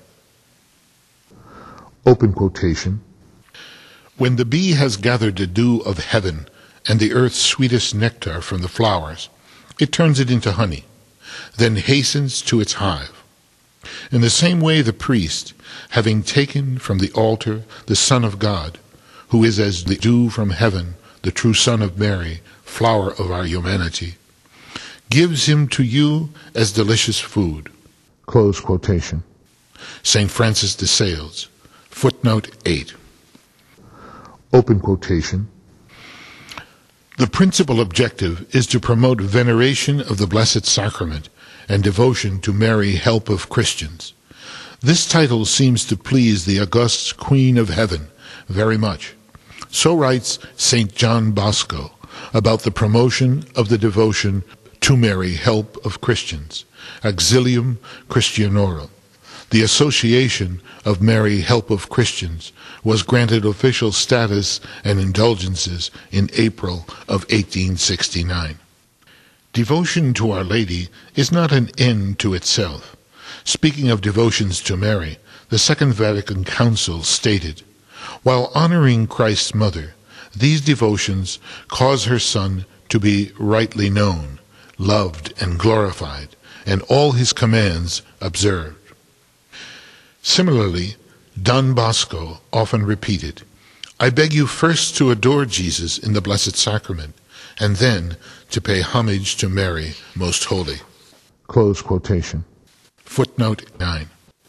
Open quotation. When the bee has gathered the dew of heaven and the earth's sweetest nectar from the flowers, it turns it into honey, then hastens to its hive. In the same way the priest, having taken from the altar the Son of God, who is as the dew from heaven, the true Son of Mary, flower of our humanity, gives him to you as delicious food. Close quotation. St. Francis de Sales, footnote 8. Open quotation. The principal objective is to promote veneration of the Blessed Sacrament and devotion to Mary, help of Christians. This title seems to please the august Queen of Heaven very much. So writes St. John Bosco about the promotion of the devotion to Mary, help of Christians, Auxilium Christianorum. The Association of Mary, help of Christians was granted official status and indulgences in April of 1869. Devotion to Our Lady is not an end to itself. Speaking of devotions to Mary, the Second Vatican Council stated, "While honoring Christ's mother, these devotions cause her Son to be rightly known, loved and glorified, and all his commands observed." Similarly, Don Bosco often repeated, "I beg you first to adore Jesus in the Blessed Sacrament, and then to pay homage to Mary, Most Holy." Close quotation. Footnote 9.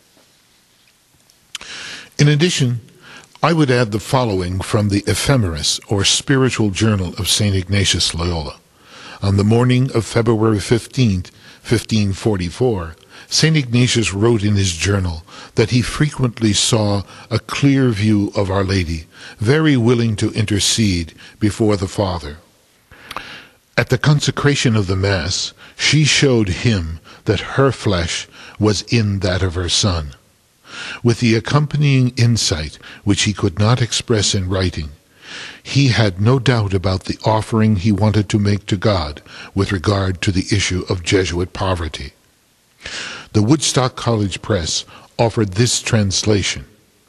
In addition, I would add the following from the Ephemeris, or Spiritual Journal of St. Ignatius Loyola. On the morning of February 15th, 1544, St. Ignatius wrote in his journal that he frequently saw a clear view of Our Lady, very willing to intercede before the Father. At the consecration of the Mass, she showed him that her flesh was in that of her Son. With the accompanying insight, which he could not express in writing, he had no doubt about the offering he wanted to make to God with regard to the issue of Jesuit poverty. The Woodstock College Press offered this translation.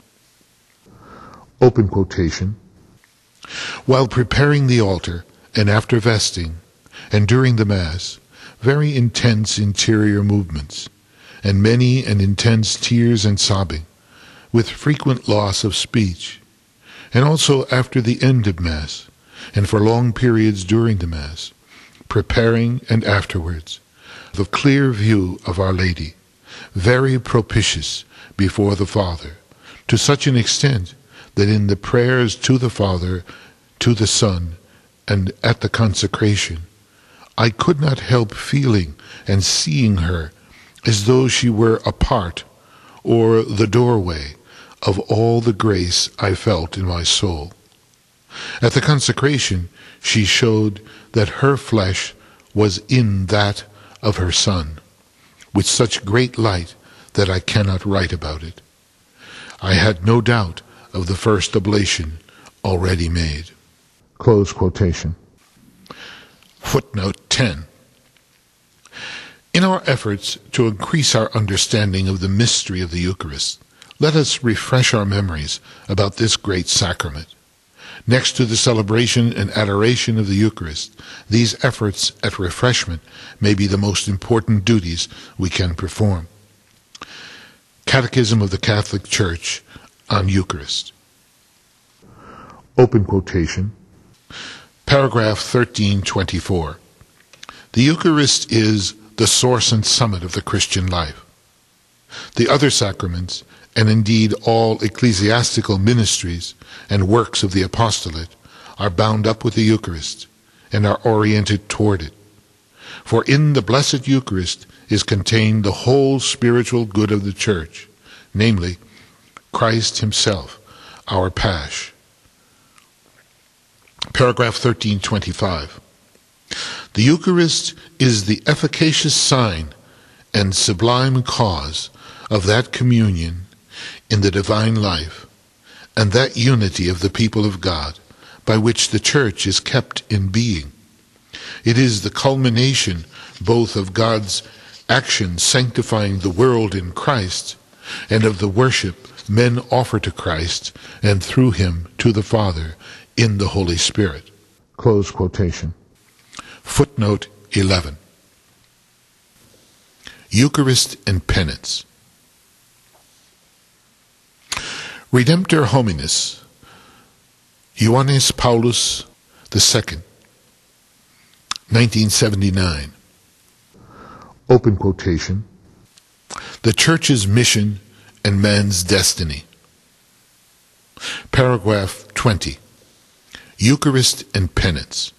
Open quotation. While preparing the altar, and after vesting, and during the Mass, very intense interior movements, and many and intense tears and sobbing, with frequent loss of speech, and also after the end of Mass, and for long periods during the Mass, preparing and afterwards, the clear view of Our Lady, very propitious before the Father, to such an extent that in the prayers to the Father, to the Son, and at the consecration, I could not help feeling and seeing her as though she were a part, or the doorway, of all the grace I felt in my soul. At the consecration, she showed that her flesh was in that of her Son, with such great light that I cannot write about it. I had no doubt of the first oblation already made. Close quotation. Footnote 10. In our efforts to increase our understanding of the mystery of the Eucharist, let us refresh our memories about this great sacrament. Next to the celebration and adoration of the Eucharist, these efforts at refreshment may be the most important duties we can perform. Catechism of the Catholic Church on Eucharist. Open quotation. Paragraph 1324. The Eucharist is the source and summit of the Christian life. The other sacraments, and indeed all ecclesiastical ministries and works of the apostolate, are bound up with the Eucharist and are oriented toward it. For in the Blessed Eucharist is contained the whole spiritual good of the Church, namely, Christ himself, our Pasch. Paragraph 1325. The Eucharist is the efficacious sign and sublime cause of that communion in the divine life and that unity of the people of God by which the Church is kept in being. It is the culmination both of God's action sanctifying the world in Christ and of the worship men offer to Christ and through him to the Father in the Holy Spirit. Close quotation. Footnote 11. Eucharist and Penance. Redemptor hominis, Ioannis Paulus II, 1979. Open quotation. The Church's mission and man's destiny. Paragraph 20. Eucharist and Penance.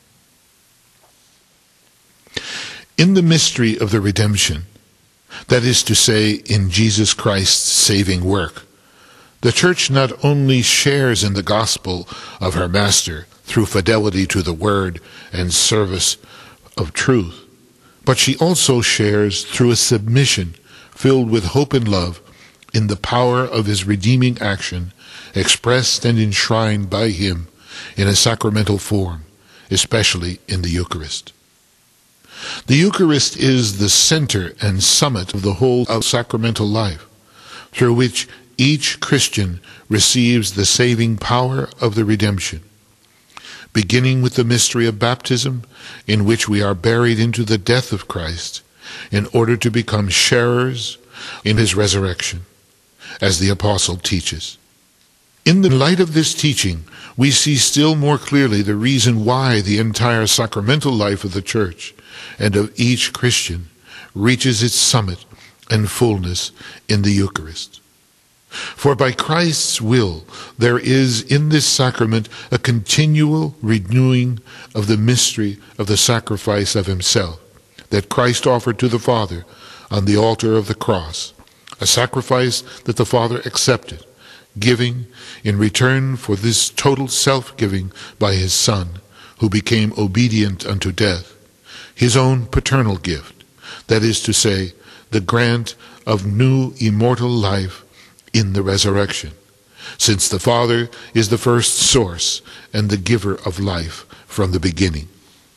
In the mystery of the redemption, that is to say, in Jesus Christ's saving work, the Church not only shares in the gospel of her Master through fidelity to the Word and service of truth, but she also shares through a submission filled with hope and love in the power of his redeeming action expressed and enshrined by him in a sacramental form, especially in the Eucharist. The Eucharist is the center and summit of the whole of sacramental life, through which each Christian receives the saving power of the redemption, beginning with the mystery of baptism, in which we are buried into the death of Christ in order to become sharers in his resurrection, as the Apostle teaches. In the light of this teaching, we see still more clearly the reason why the entire sacramental life of the Church and of each Christian reaches its summit and fullness in the Eucharist. For by Christ's will, there is in this sacrament a continual renewing of the mystery of the sacrifice of himself that Christ offered to the Father on the altar of the cross, a sacrifice that the Father accepted, giving in return for this total self-giving by his Son, who became obedient unto death, his own paternal gift, that is to say, the grant of new immortal life in the resurrection, since the Father is the first source and the giver of life from the beginning.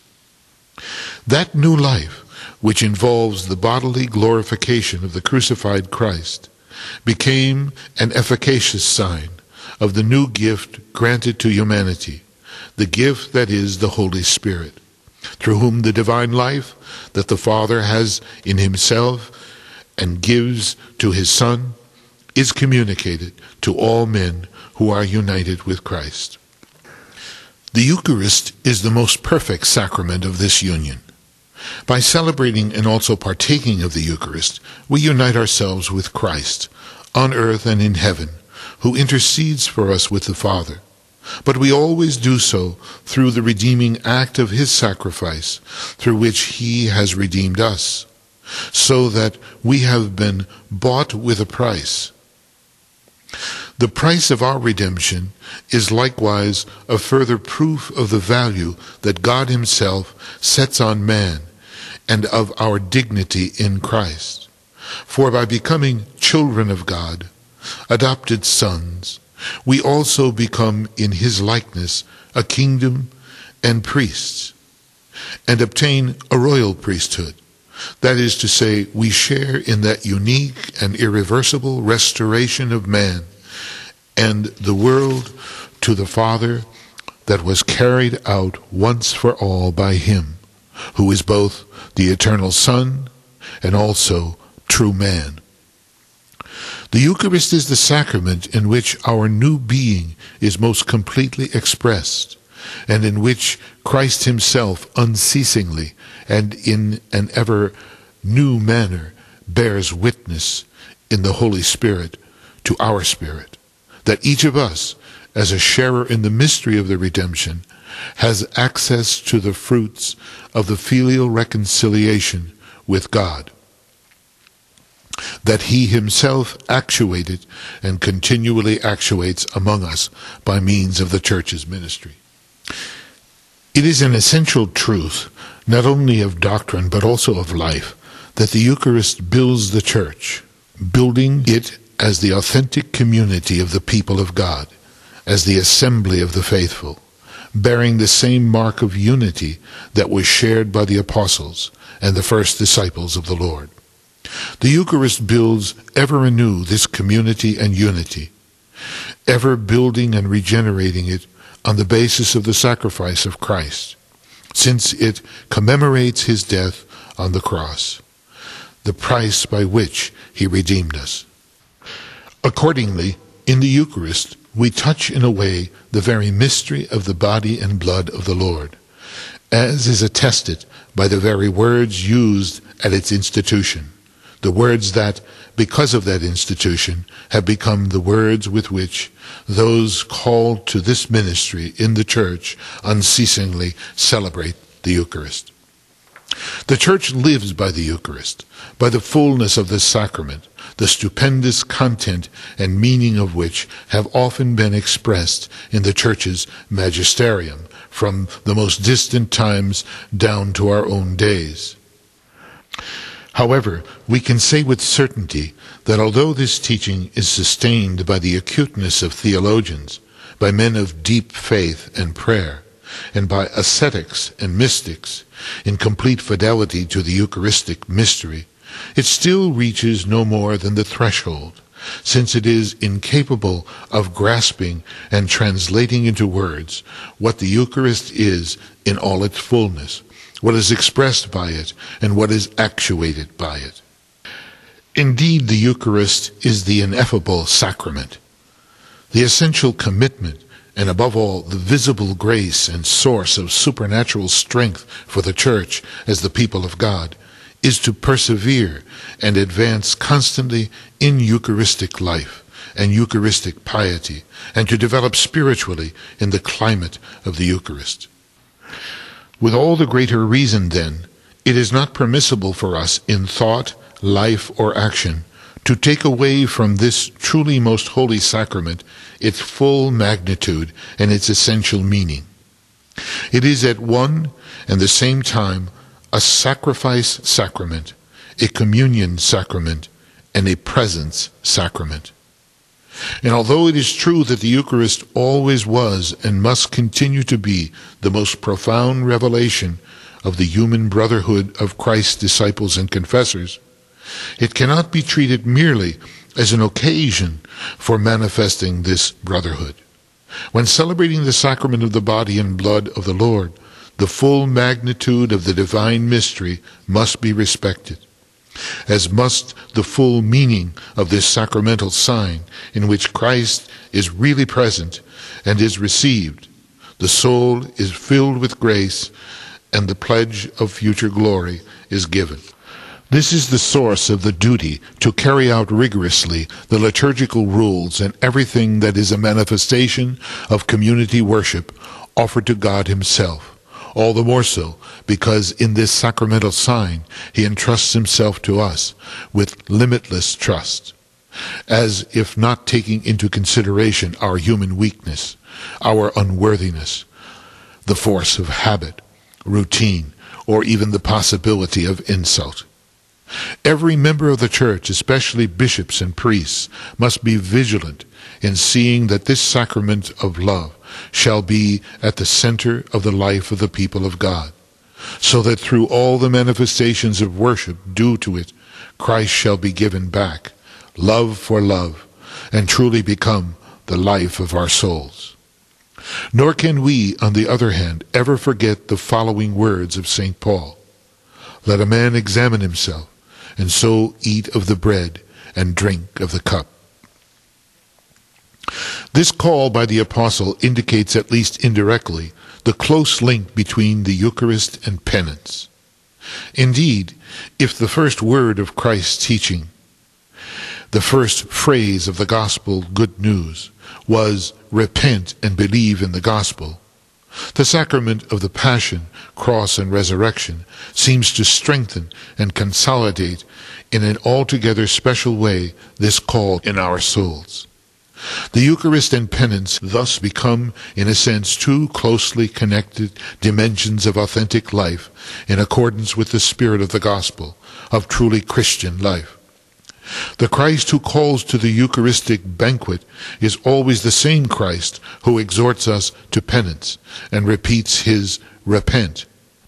That new life, which involves the bodily glorification of the crucified Christ, became an efficacious sign of the new gift granted to humanity, the gift that is the Holy Spirit, through whom the divine life that the Father has in himself and gives to his Son is communicated to all men who are united with Christ. The Eucharist is the most perfect sacrament of this union. By celebrating and also partaking of the Eucharist, we unite ourselves with Christ, on earth and in heaven, who intercedes for us with the Father. But we always do so through the redeeming act of his sacrifice, through which he has redeemed us, so that we have been bought with a price. The price of our redemption is likewise a further proof of the value that God himself sets on man and of our dignity in Christ. For by becoming children of God, adopted sons, we also become in his likeness a kingdom and priests, and obtain a royal priesthood. That is to say, we share in that unique and irreversible restoration of man and the world to the Father that was carried out once for all by him, who is both the eternal Son and also true man. The Eucharist is the sacrament in which our new being is most completely expressed, and in which Christ himself unceasingly and in an ever new manner bears witness in the Holy Spirit to our spirit, that each of us, as a sharer in the mystery of the redemption, has access to the fruits of the filial reconciliation with God, that he himself actuated and continually actuates among us by means of the Church's ministry. It is an essential truth, not only of doctrine but also of life, that the Eucharist builds the Church, building it as the authentic community of the people of God, as the assembly of the faithful, bearing the same mark of unity that was shared by the apostles and the first disciples of the Lord. The Eucharist builds ever anew this community and unity, ever building and regenerating it on the basis of the sacrifice of Christ, since it commemorates his death on the cross, the price by which he redeemed us. Accordingly, in the Eucharist, we touch in a way the very mystery of the body and blood of the Lord, as is attested by the very words used at its institution, the words that, because of that institution, have become the words with which those called to this ministry in the Church unceasingly celebrate the Eucharist. The Church lives by the Eucharist, by the fullness of this sacrament, the stupendous content and meaning of which have often been expressed in the Church's magisterium, from the most distant times down to our own days. However, we can say with certainty that although this teaching is sustained by the acuteness of theologians, by men of deep faith and prayer, and by ascetics and mystics, in complete fidelity to the Eucharistic mystery, it still reaches no more than the threshold, since it is incapable of grasping and translating into words what the Eucharist is in all its fullness, what is expressed by it, and what is actuated by it. Indeed, the Eucharist is the ineffable sacrament, the essential commitment, and above all, the visible grace and source of supernatural strength for the Church as the people of God, is to persevere and advance constantly in Eucharistic life and Eucharistic piety, and to develop spiritually in the climate of the Eucharist. With all the greater reason, then, it is not permissible for us in thought, life, or action to take away from this truly most holy sacrament its full magnitude and its essential meaning. It is at one and the same time a sacrifice sacrament, a communion sacrament, and a presence sacrament. And although it is true that the Eucharist always was and must continue to be the most profound revelation of the human brotherhood of Christ's disciples and confessors, it cannot be treated merely as an occasion for manifesting this brotherhood. When celebrating the sacrament of the body and blood of the Lord, the full magnitude of the divine mystery must be respected, as must the full meaning of this sacramental sign in which Christ is really present and is received. The soul is filled with grace, and the pledge of future glory is given. This is the source of the duty to carry out rigorously the liturgical rules and everything that is a manifestation of community worship offered to God himself, all the more so because in this sacramental sign he entrusts himself to us with limitless trust. as if not taking into consideration our human weakness, our unworthiness, the force of habit, routine, or even the possibility of insult. Every member of the church, especially bishops and priests, must be vigilant in seeing that this sacrament of love shall be at the center of the life of the people of God, so that through all the manifestations of worship due to it, Christ shall be given back, love for love, and truly become the life of our souls. Nor can we, on the other hand, ever forget the following words of St. Paul: "Let a man examine himself, and so eat of the bread and drink of the cup." This call by the apostle indicates, at least indirectly, the close link between the Eucharist and penance. Indeed, if the first word of Christ's teaching, the first phrase of the gospel good news, was repent and believe in the gospel, the sacrament of the Passion, Cross, and Resurrection seems to strengthen and consolidate in an altogether special way this call in our souls. The Eucharist and penance thus become, in a sense, two closely connected dimensions of authentic life in accordance with the spirit of the gospel, of truly Christian life. The Christ who calls to the Eucharistic banquet is always the same Christ who exhorts us to penance and repeats his repent.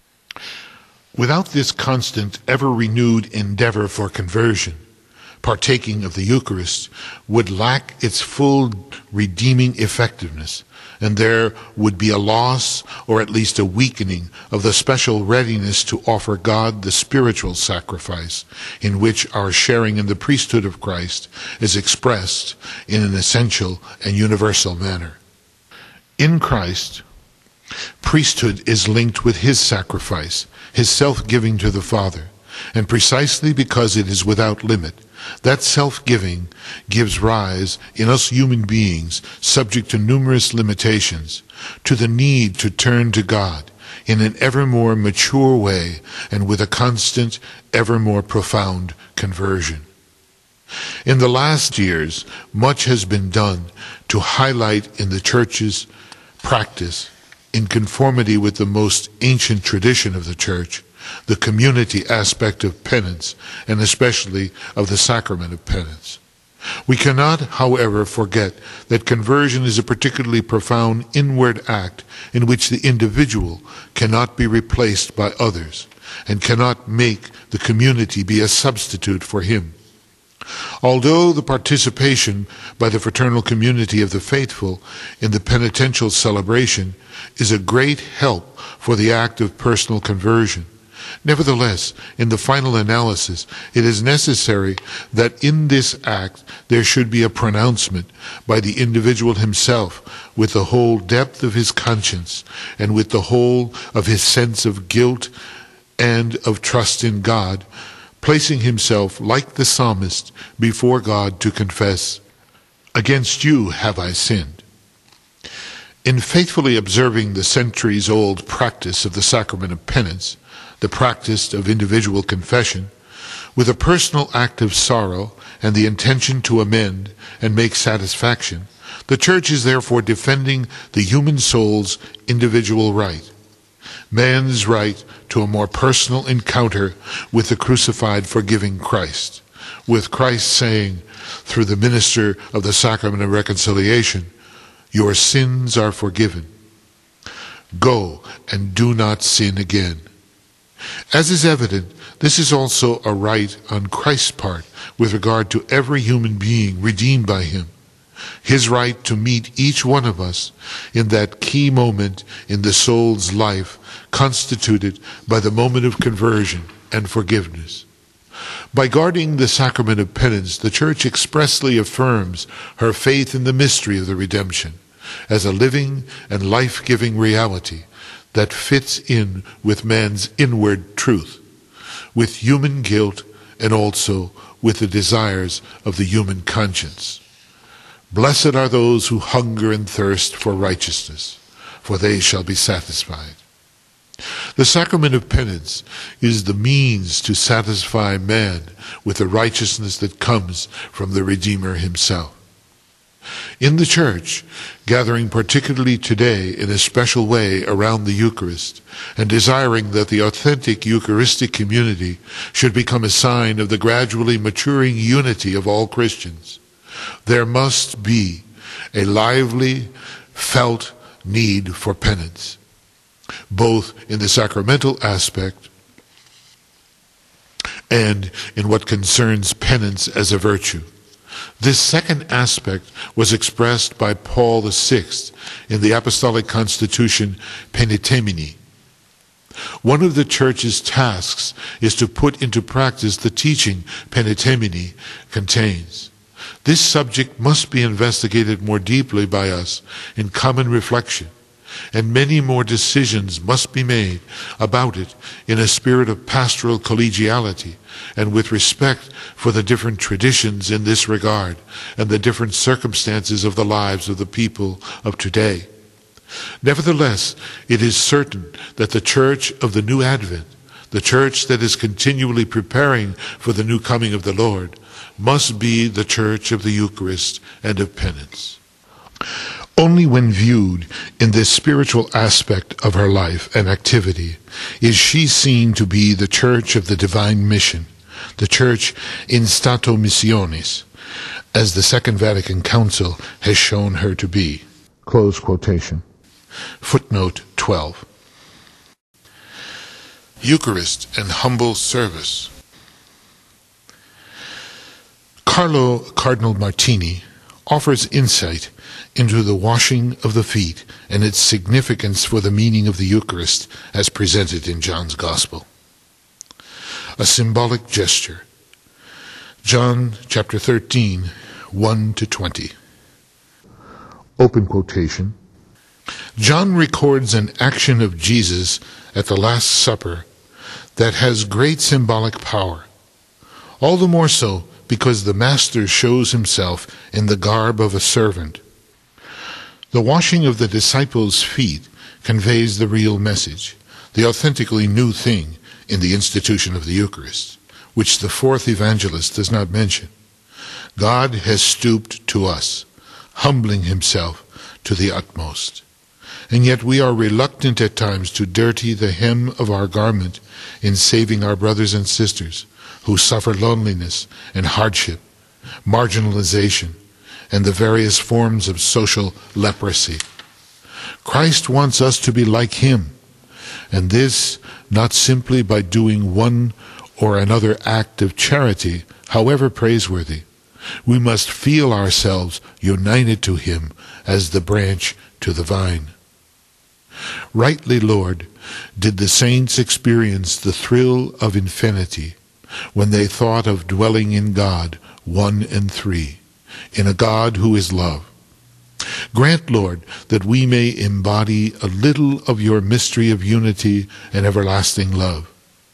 Without this constant, ever-renewed endeavor for conversion, partaking of the Eucharist would lack its full redeeming effectiveness, and there would be a loss, or at least a weakening, of the special readiness to offer God the spiritual sacrifice in which our sharing in the priesthood of Christ is expressed in an essential and universal manner. In Christ, priesthood is linked with his sacrifice, his self-giving to the Father, and precisely because it is without limit, that self-giving gives rise, in us human beings, subject to numerous limitations, to the need to turn to God in an ever more mature way and with a constant, ever more profound conversion. In the last years, much has been done to highlight in the Church's practice, in conformity with the most ancient tradition of the Church, the community aspect of penance, and especially of the sacrament of penance. We cannot, however, forget that conversion is a particularly profound inward act in which the individual cannot be replaced by others and cannot make the community be a substitute for him. Although the participation by the fraternal community of the faithful in the penitential celebration is a great help for the act of personal conversion, nevertheless, in the final analysis, it is necessary that in this act there should be a pronouncement by the individual himself with the whole depth of his conscience and with the whole of his sense of guilt and of trust in God, placing himself, like the psalmist, before God to confess, "Against you have I sinned." In faithfully observing the centuries-old practice of the sacrament of penance, the practice of individual confession, with a personal act of sorrow and the intention to amend and make satisfaction, the Church is therefore defending the human soul's individual right, man's right to a more personal encounter with the crucified forgiving Christ, with Christ saying, through the minister of the sacrament of reconciliation, "Your sins are forgiven. Go and do not sin again." As is evident, this is also a right on Christ's part with regard to every human being redeemed by him, his right to meet each one of us in that key moment in the soul's life constituted by the moment of conversion and forgiveness. By guarding the sacrament of penance, the Church expressly affirms her faith in the mystery of the redemption as a living and life-giving reality that fits in with man's inward truth, with human guilt, and also with the desires of the human conscience. Blessed are those who hunger and thirst for righteousness, for they shall be satisfied. The sacrament of penance is the means to satisfy man with the righteousness that comes from the Redeemer himself. In the Church, gathering particularly today in a special way around the Eucharist, and desiring that the authentic Eucharistic community should become a sign of the gradually maturing unity of all Christians, there must be a lively, felt need for penance, both in the sacramental aspect and in what concerns penance as a virtue. This second aspect was expressed by Paul VI in the Apostolic Constitution Penitemini. One of the Church's tasks is to put into practice the teaching Penitemini contains. This subject must be investigated more deeply by us in common reflection, and many more decisions must be made about it in a spirit of pastoral collegiality and with respect for the different traditions in this regard and the different circumstances of the lives of the people of today. Nevertheless, it is certain that the Church of the New Advent, the Church that is continually preparing for the new coming of the Lord, must be the Church of the Eucharist and of penance. Only when viewed in this spiritual aspect of her life and activity is she seen to be the Church of the divine mission, the Church in statu missionis, as the Second Vatican Council has shown her to be. Close quotation. Footnote 12. Eucharist and humble service. Carlo Cardinal Martini offers insight into the washing of the feet and its significance for the meaning of the Eucharist as presented in John's Gospel. A symbolic gesture. John chapter 13, 1-20. Open quotation. John records an action of Jesus at the Last Supper that has great symbolic power, all the more so because the Master shows himself in the garb of a servant. The washing of the disciples' feet conveys the real message, the authentically new thing in the institution of the Eucharist, which the fourth evangelist does not mention. God has stooped to us, humbling himself to the utmost. And yet we are reluctant at times to dirty the hem of our garment in saving our brothers and sisters who suffer loneliness and hardship, marginalization, and the various forms of social leprosy. Christ wants us to be like him, and this not simply by doing one or another act of charity, however praiseworthy. We must feel ourselves united to him as the branch to the vine. Rightly, Lord, did the saints experience the thrill of infinity when they thought of dwelling in God, one and three, in a God who is love. Grant, Lord, that we may embody a little of your mystery of unity and everlasting love.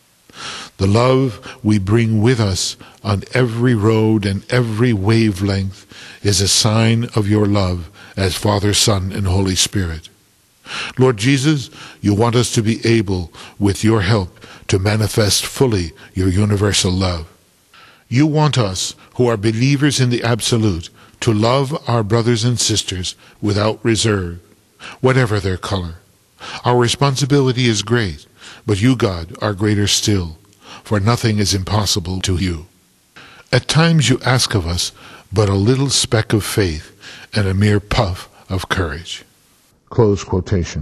The love we bring with us on every road and every wavelength is a sign of your love as Father, Son, and Holy Spirit. Lord Jesus, you want us to be able, with your help, to manifest fully your universal love. You want us, who are believers in the Absolute, to love our brothers and sisters without reserve, whatever their color. Our responsibility is great, but you, God, are greater still, for nothing is impossible to you. At times you ask of us but a little speck of faith and a mere puff of courage. Close quotation.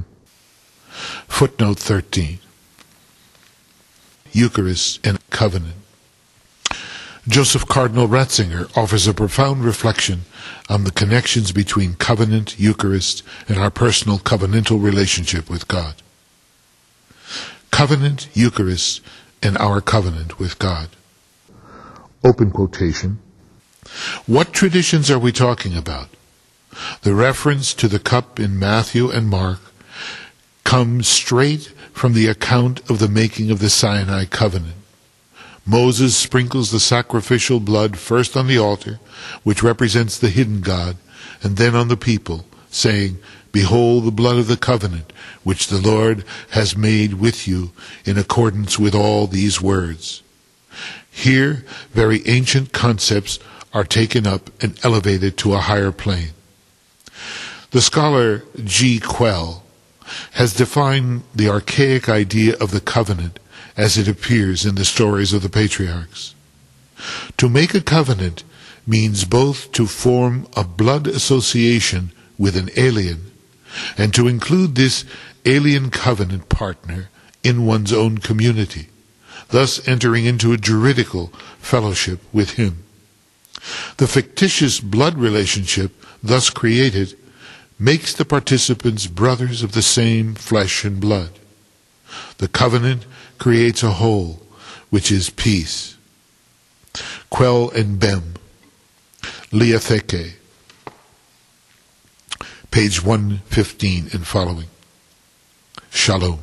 Footnote 13. Eucharist and Covenant. Joseph Cardinal Ratzinger offers a profound reflection on the connections between covenant, Eucharist, and our personal covenantal relationship with God. Covenant, Eucharist, and our covenant with God. Open quotation. What traditions are we talking about? The reference to the cup in Matthew and Mark comes straight from the account of the making of the Sinai covenant. Moses sprinkles the sacrificial blood first on the altar, which represents the hidden God, and then on the people, saying, Behold the blood of the covenant, which the Lord has made with you in accordance with all these words. Here, very ancient concepts are taken up and elevated to a higher plane. The scholar G. Quell has defined the archaic idea of the covenant as it appears in the stories of the patriarchs. To make a covenant means both to form a blood association with an alien and to include this alien covenant partner in one's own community, thus entering into a juridical fellowship with him. The fictitious blood relationship thus created makes the participants brothers of the same flesh and blood. The covenant creates a whole, which is peace. Quell and Bem, Liatheke, page 115 and following. Shalom.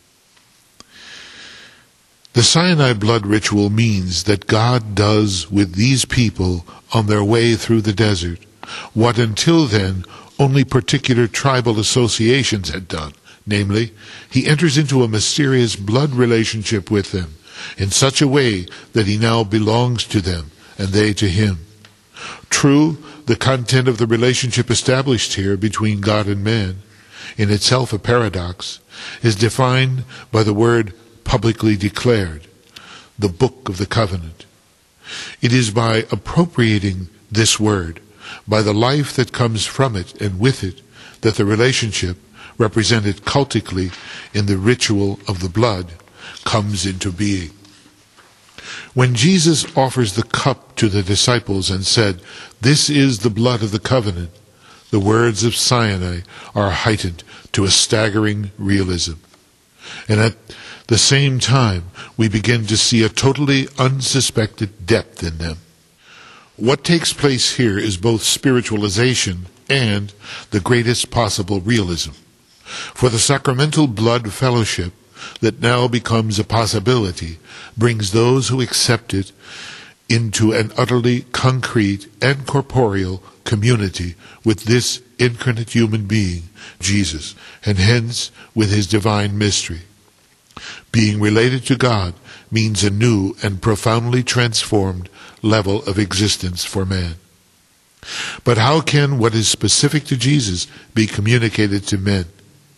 The Sinai blood ritual means that God does with these people on their way through the desert what until then only particular tribal associations had done. Namely, he enters into a mysterious blood relationship with them in such a way that he now belongs to them and they to him. True, the content of the relationship established here between God and man, in itself a paradox, is defined by the word publicly declared, the book of the covenant. It is by appropriating this word, by the life that comes from it and with it, that the relationship, represented cultically in the ritual of the blood, comes into being. When Jesus offers the cup to the disciples and said, "This is the blood of the covenant," the words of Sinai are heightened to a staggering realism. And at the same time, we begin to see a totally unsuspected depth in them. What takes place here is both spiritualization and the greatest possible realism. For the sacramental blood fellowship that now becomes a possibility brings those who accept it into an utterly concrete and corporeal community with this incarnate human being, Jesus, and hence with his divine mystery. Being related to God means a new and profoundly transformed level of existence for man. But how can what is specific to Jesus be communicated to men?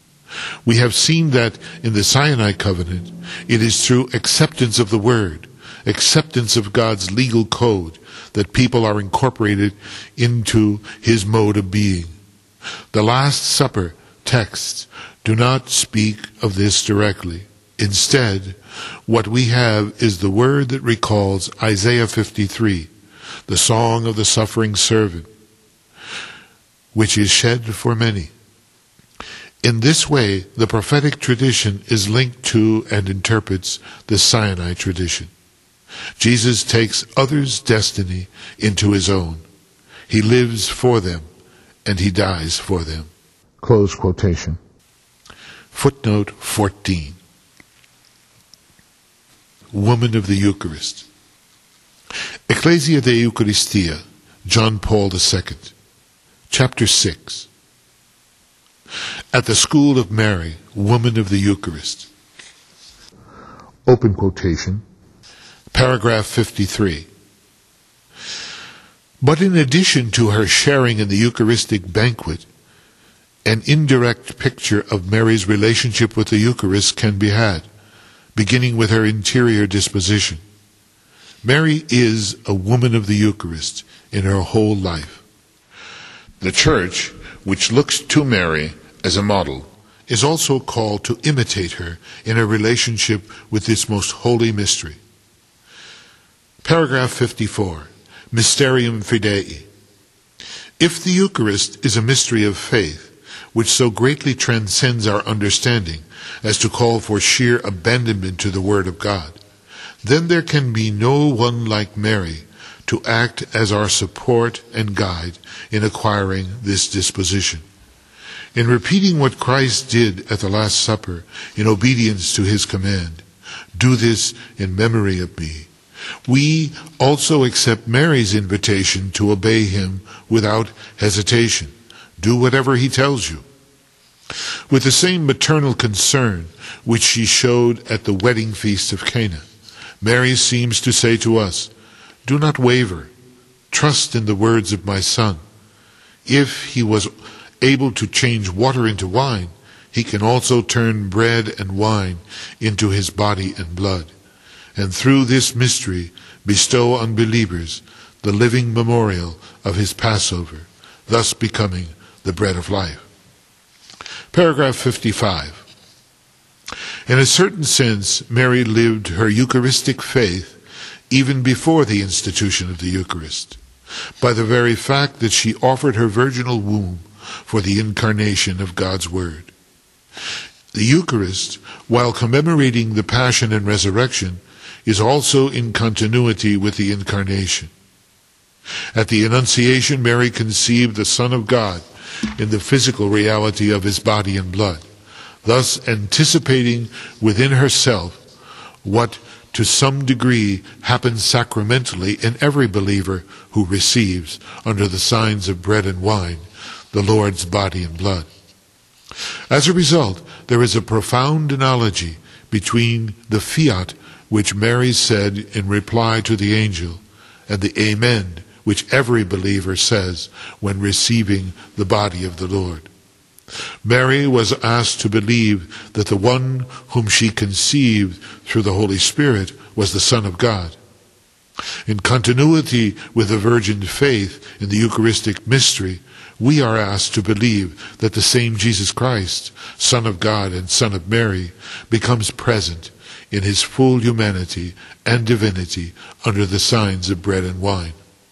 We have seen that in the Sinai covenant, it is through acceptance of the word, acceptance of God's legal code, that people are incorporated into his mode of being. The Last Supper texts do not speak of this directly. Instead, what we have is the word that recalls Isaiah 53, the song of the suffering servant, which is shed for many. In this way, the prophetic tradition is linked to and interprets the Sinai tradition. Jesus takes others' destiny into his own. He lives for them, and he dies for them. Close quotation. Footnote 14. Woman of the Eucharist. Ecclesia de Eucharistia, John Paul II, Chapter 6. At the School of Mary, Woman of the Eucharist. Open quotation. Paragraph 53. But in addition to her sharing in the Eucharistic banquet, an indirect picture of Mary's relationship with the Eucharist can be had, beginning with her interior disposition. Mary is a woman of the Eucharist in her whole life. The Church, which looks to Mary as a model, is also called to imitate her in her relationship with this most holy mystery. Paragraph 54. Mysterium Fidei. If the Eucharist is a mystery of faith, which so greatly transcends our understanding as to call for sheer abandonment to the Word of God, then there can be no one like Mary to act as our support and guide in acquiring this disposition. In repeating what Christ did at the Last Supper in obedience to his command, "Do this in memory of me," we also accept Mary's invitation to obey him without hesitation. Do whatever he tells you. With the same maternal concern which she showed at the wedding feast of Cana, Mary seems to say to us, "Do not waver. Trust in the words of my son. If he was able to change water into wine, he can also turn bread and wine into his body and blood, and through this mystery bestow on believers the living memorial of his Passover, thus becoming the bread of life." Paragraph 55. In a certain sense, Mary lived her Eucharistic faith even before the institution of the Eucharist, by the very fact that she offered her virginal womb for the incarnation of God's Word. The Eucharist, while commemorating the Passion and Resurrection, is also in continuity with the Incarnation. At the Annunciation, Mary conceived the Son of God in the physical reality of his body and blood, thus anticipating within herself what to some degree happens sacramentally in every believer who receives, under the signs of bread and wine, the Lord's body and blood. As a result, there is a profound analogy between the fiat which Mary said in reply to the angel and the Amen which every believer says when receiving the body of the Lord. Mary was asked to believe that the one whom she conceived through the Holy Spirit was the Son of God. In continuity with the virgin faith in the Eucharistic mystery, we are asked to believe that the same Jesus Christ, Son of God and Son of Mary, becomes present in his full humanity and divinity under the signs of bread and wine.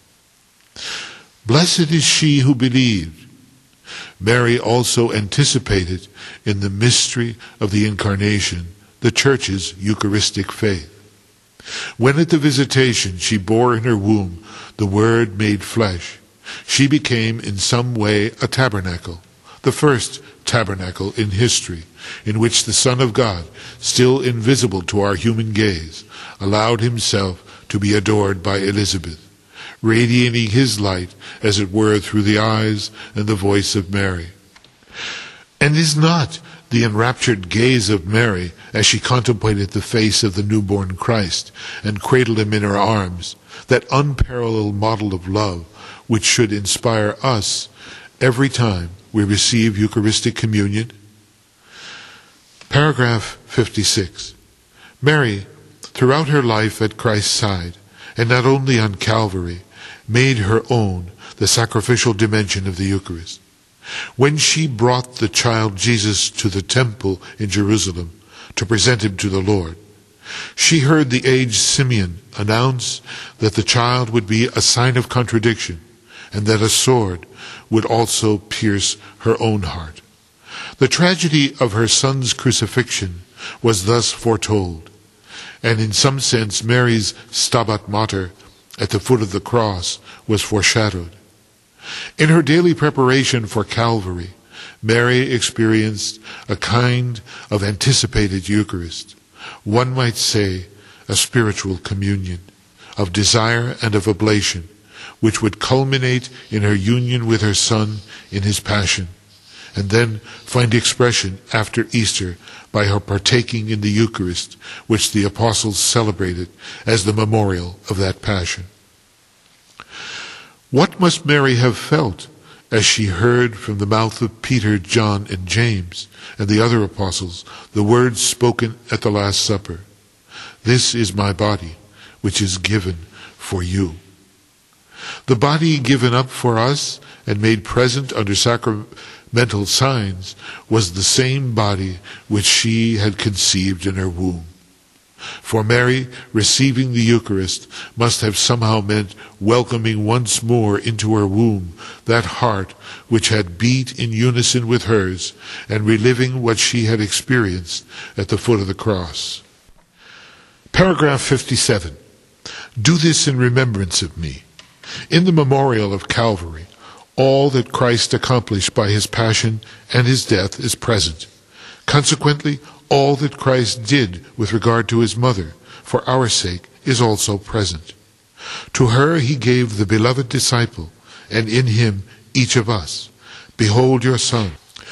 Blessed is she who believed. Mary also anticipated in the mystery of the Incarnation the Church's Eucharistic faith. When at the Visitation she bore in her womb the Word made flesh, she became in some way a tabernacle, the first tabernacle in history, in which the Son of God, still invisible to our human gaze, allowed himself to be adored by Elizabeth, radiating his light, as it were, through the eyes and the voice of Mary. And is not the enraptured gaze of Mary, as she contemplated the face of the newborn Christ and cradled him in her arms, that unparalleled model of love which should inspire us every time we receive Eucharistic communion? Paragraph 56. Mary, throughout her life at Christ's side, and not only on Calvary, made her own the sacrificial dimension of the Eucharist. When she brought the child Jesus to the temple in Jerusalem to present him to the Lord, she heard the aged Simeon announce that the child would be a sign of contradiction, and that a sword would also pierce her own heart. The tragedy of her son's crucifixion was thus foretold, and in some sense Mary's Stabat Mater at the foot of the cross was foreshadowed. In her daily preparation for Calvary, Mary experienced a kind of anticipated Eucharist, one might say a spiritual communion, of desire and of oblation, which would culminate in her union with her Son in his Passion, and then find expression after Easter by her partaking in the Eucharist, which the apostles celebrated as the memorial of that Passion. What must Mary have felt as she heard from the mouth of Peter, John, and James, and the other apostles, the words spoken at the Last Supper? "This is my body, which is given for you." The body given up for us and made present under sacramental signs was the same body which she had conceived in her womb. For Mary, receiving the Eucharist must have somehow meant welcoming once more into her womb that heart which had beat in unison with hers, and reliving what she had experienced at the foot of the cross. Paragraph 57. Do this in remembrance of me. In the memorial of Calvary, all that Christ accomplished by his passion and his death is present. Consequently, all that Christ did with regard to his mother, for our sake, is also present. To her he gave the beloved disciple, and in him each of us. Behold your Son.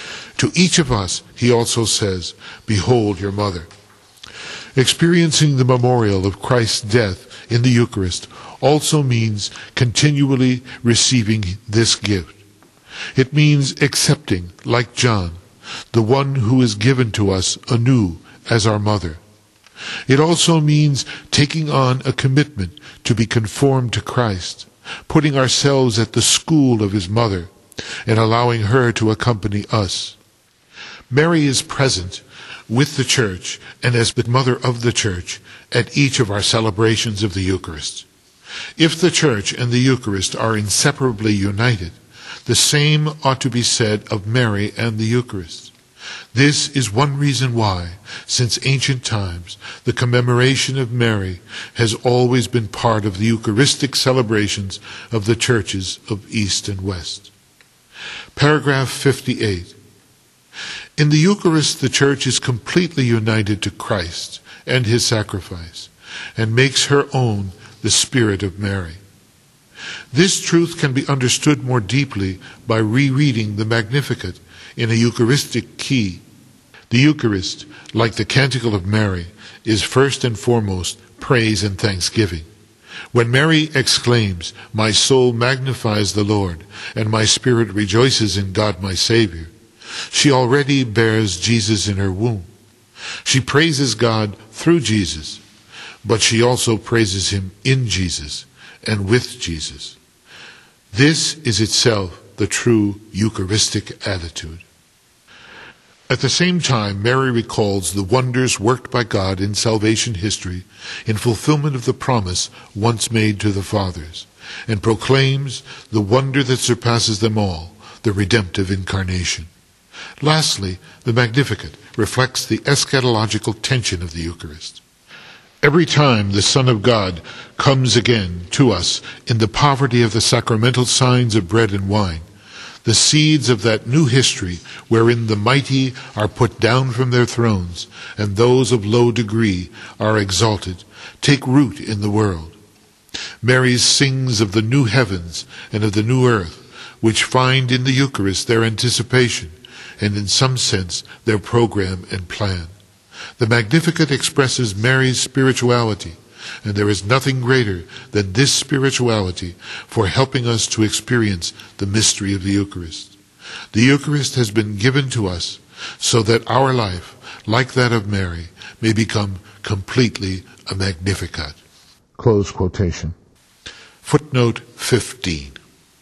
To each of us, he also says, "Behold your mother." Experiencing the memorial of Christ's death in the Eucharist also means continually receiving this gift. It means accepting, like John, the one who is given to us anew as our mother. It also means taking on a commitment to be conformed to Christ, putting ourselves at the school of his mother, and allowing her to accompany us. Mary is present with the Church and as the mother of the Church at each of our celebrations of the Eucharist. If the Church and the Eucharist are inseparably united, the same ought to be said of Mary and the Eucharist. This is one reason why, since ancient times, the commemoration of Mary has always been part of the Eucharistic celebrations of the churches of East and West. Paragraph 58. In the Eucharist, the Church is completely united to Christ and his sacrifice, and makes her own the spirit of Mary. This truth can be understood more deeply by rereading the Magnificat in a Eucharistic key. The Eucharist, like the Canticle of Mary, is first and foremost praise and thanksgiving. When Mary exclaims, "My soul magnifies the Lord, and my spirit rejoices in God my Savior," she already bears Jesus in her womb. She praises God through Jesus, but she also praises him in Jesus and with Jesus. This is itself the true Eucharistic attitude. At the same time, Mary recalls the wonders worked by God in salvation history in fulfillment of the promise once made to the fathers, and proclaims the wonder that surpasses them all, the redemptive incarnation. Lastly, the Magnificat reflects the eschatological tension of the Eucharist. Every time the Son of God comes again to us in the poverty of the sacramental signs of bread and wine, the seeds of that new history wherein the mighty are put down from their thrones and those of low degree are exalted, take root in the world. Mary sings of the new heavens and of the new earth, which find in the Eucharist their anticipation and in some sense their program and plan. The Magnificat expresses Mary's spirituality, and there is nothing greater than this spirituality for helping us to experience the mystery of the Eucharist. The Eucharist has been given to us so that our life, like that of Mary, may become completely a Magnificat. Close quotation. Footnote 15.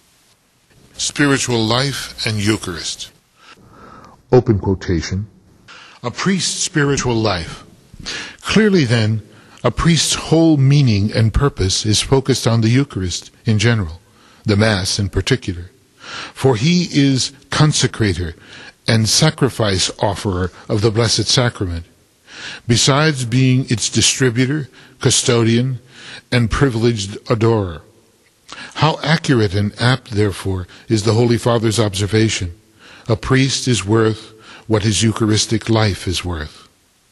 Spiritual life and Eucharist. Open quotation. A priest's spiritual life. Clearly, then, a priest's whole meaning and purpose is focused on the Eucharist in general, the Mass in particular, for he is consecrator and sacrifice offerer of the Blessed Sacrament, besides being its distributor, custodian, and privileged adorer. How accurate and apt, therefore, is the Holy Father's observation: a priest is worth what his Eucharistic life is worth.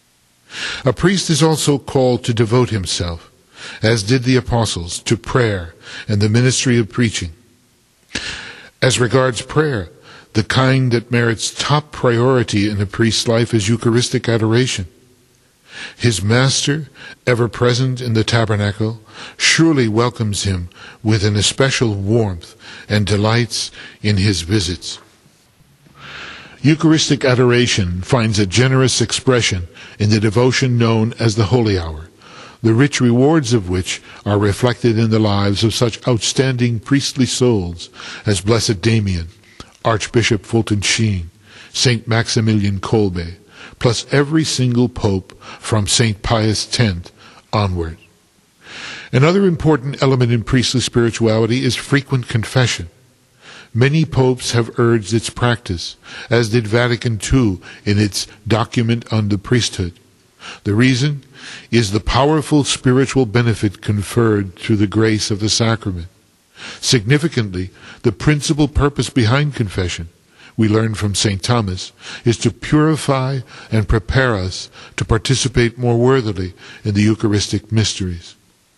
A priest is also called to devote himself, as did the apostles, to prayer and the ministry of preaching. As regards prayer, the kind that merits top priority in a priest's life is Eucharistic adoration. His Master, ever present in the tabernacle, surely welcomes him with an especial warmth and delights in his visits. Eucharistic adoration finds a generous expression in the devotion known as the Holy Hour, the rich rewards of which are reflected in the lives of such outstanding priestly souls as Blessed Damien, Archbishop Fulton Sheen, St. Maximilian Kolbe, plus every single pope from St. Pius X onward. Another important element in priestly spirituality is frequent confession. Many popes have urged its practice, as did Vatican II in its document on the priesthood. The reason is the powerful spiritual benefit conferred through the grace of the sacrament. Significantly, the principal purpose behind confession, we learn from St. Thomas, is to purify and prepare us to participate more worthily in the Eucharistic mysteries.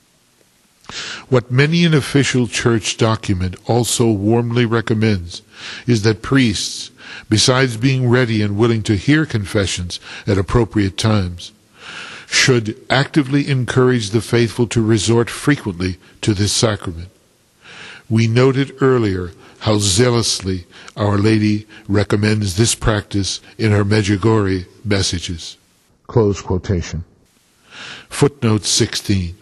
What many an official church document also warmly recommends is that priests, besides being ready and willing to hear confessions at appropriate times, should actively encourage the faithful to resort frequently to this sacrament. We noted earlier how zealously Our Lady recommends this practice in her Medjugorje messages. Close quotation. Footnote 16.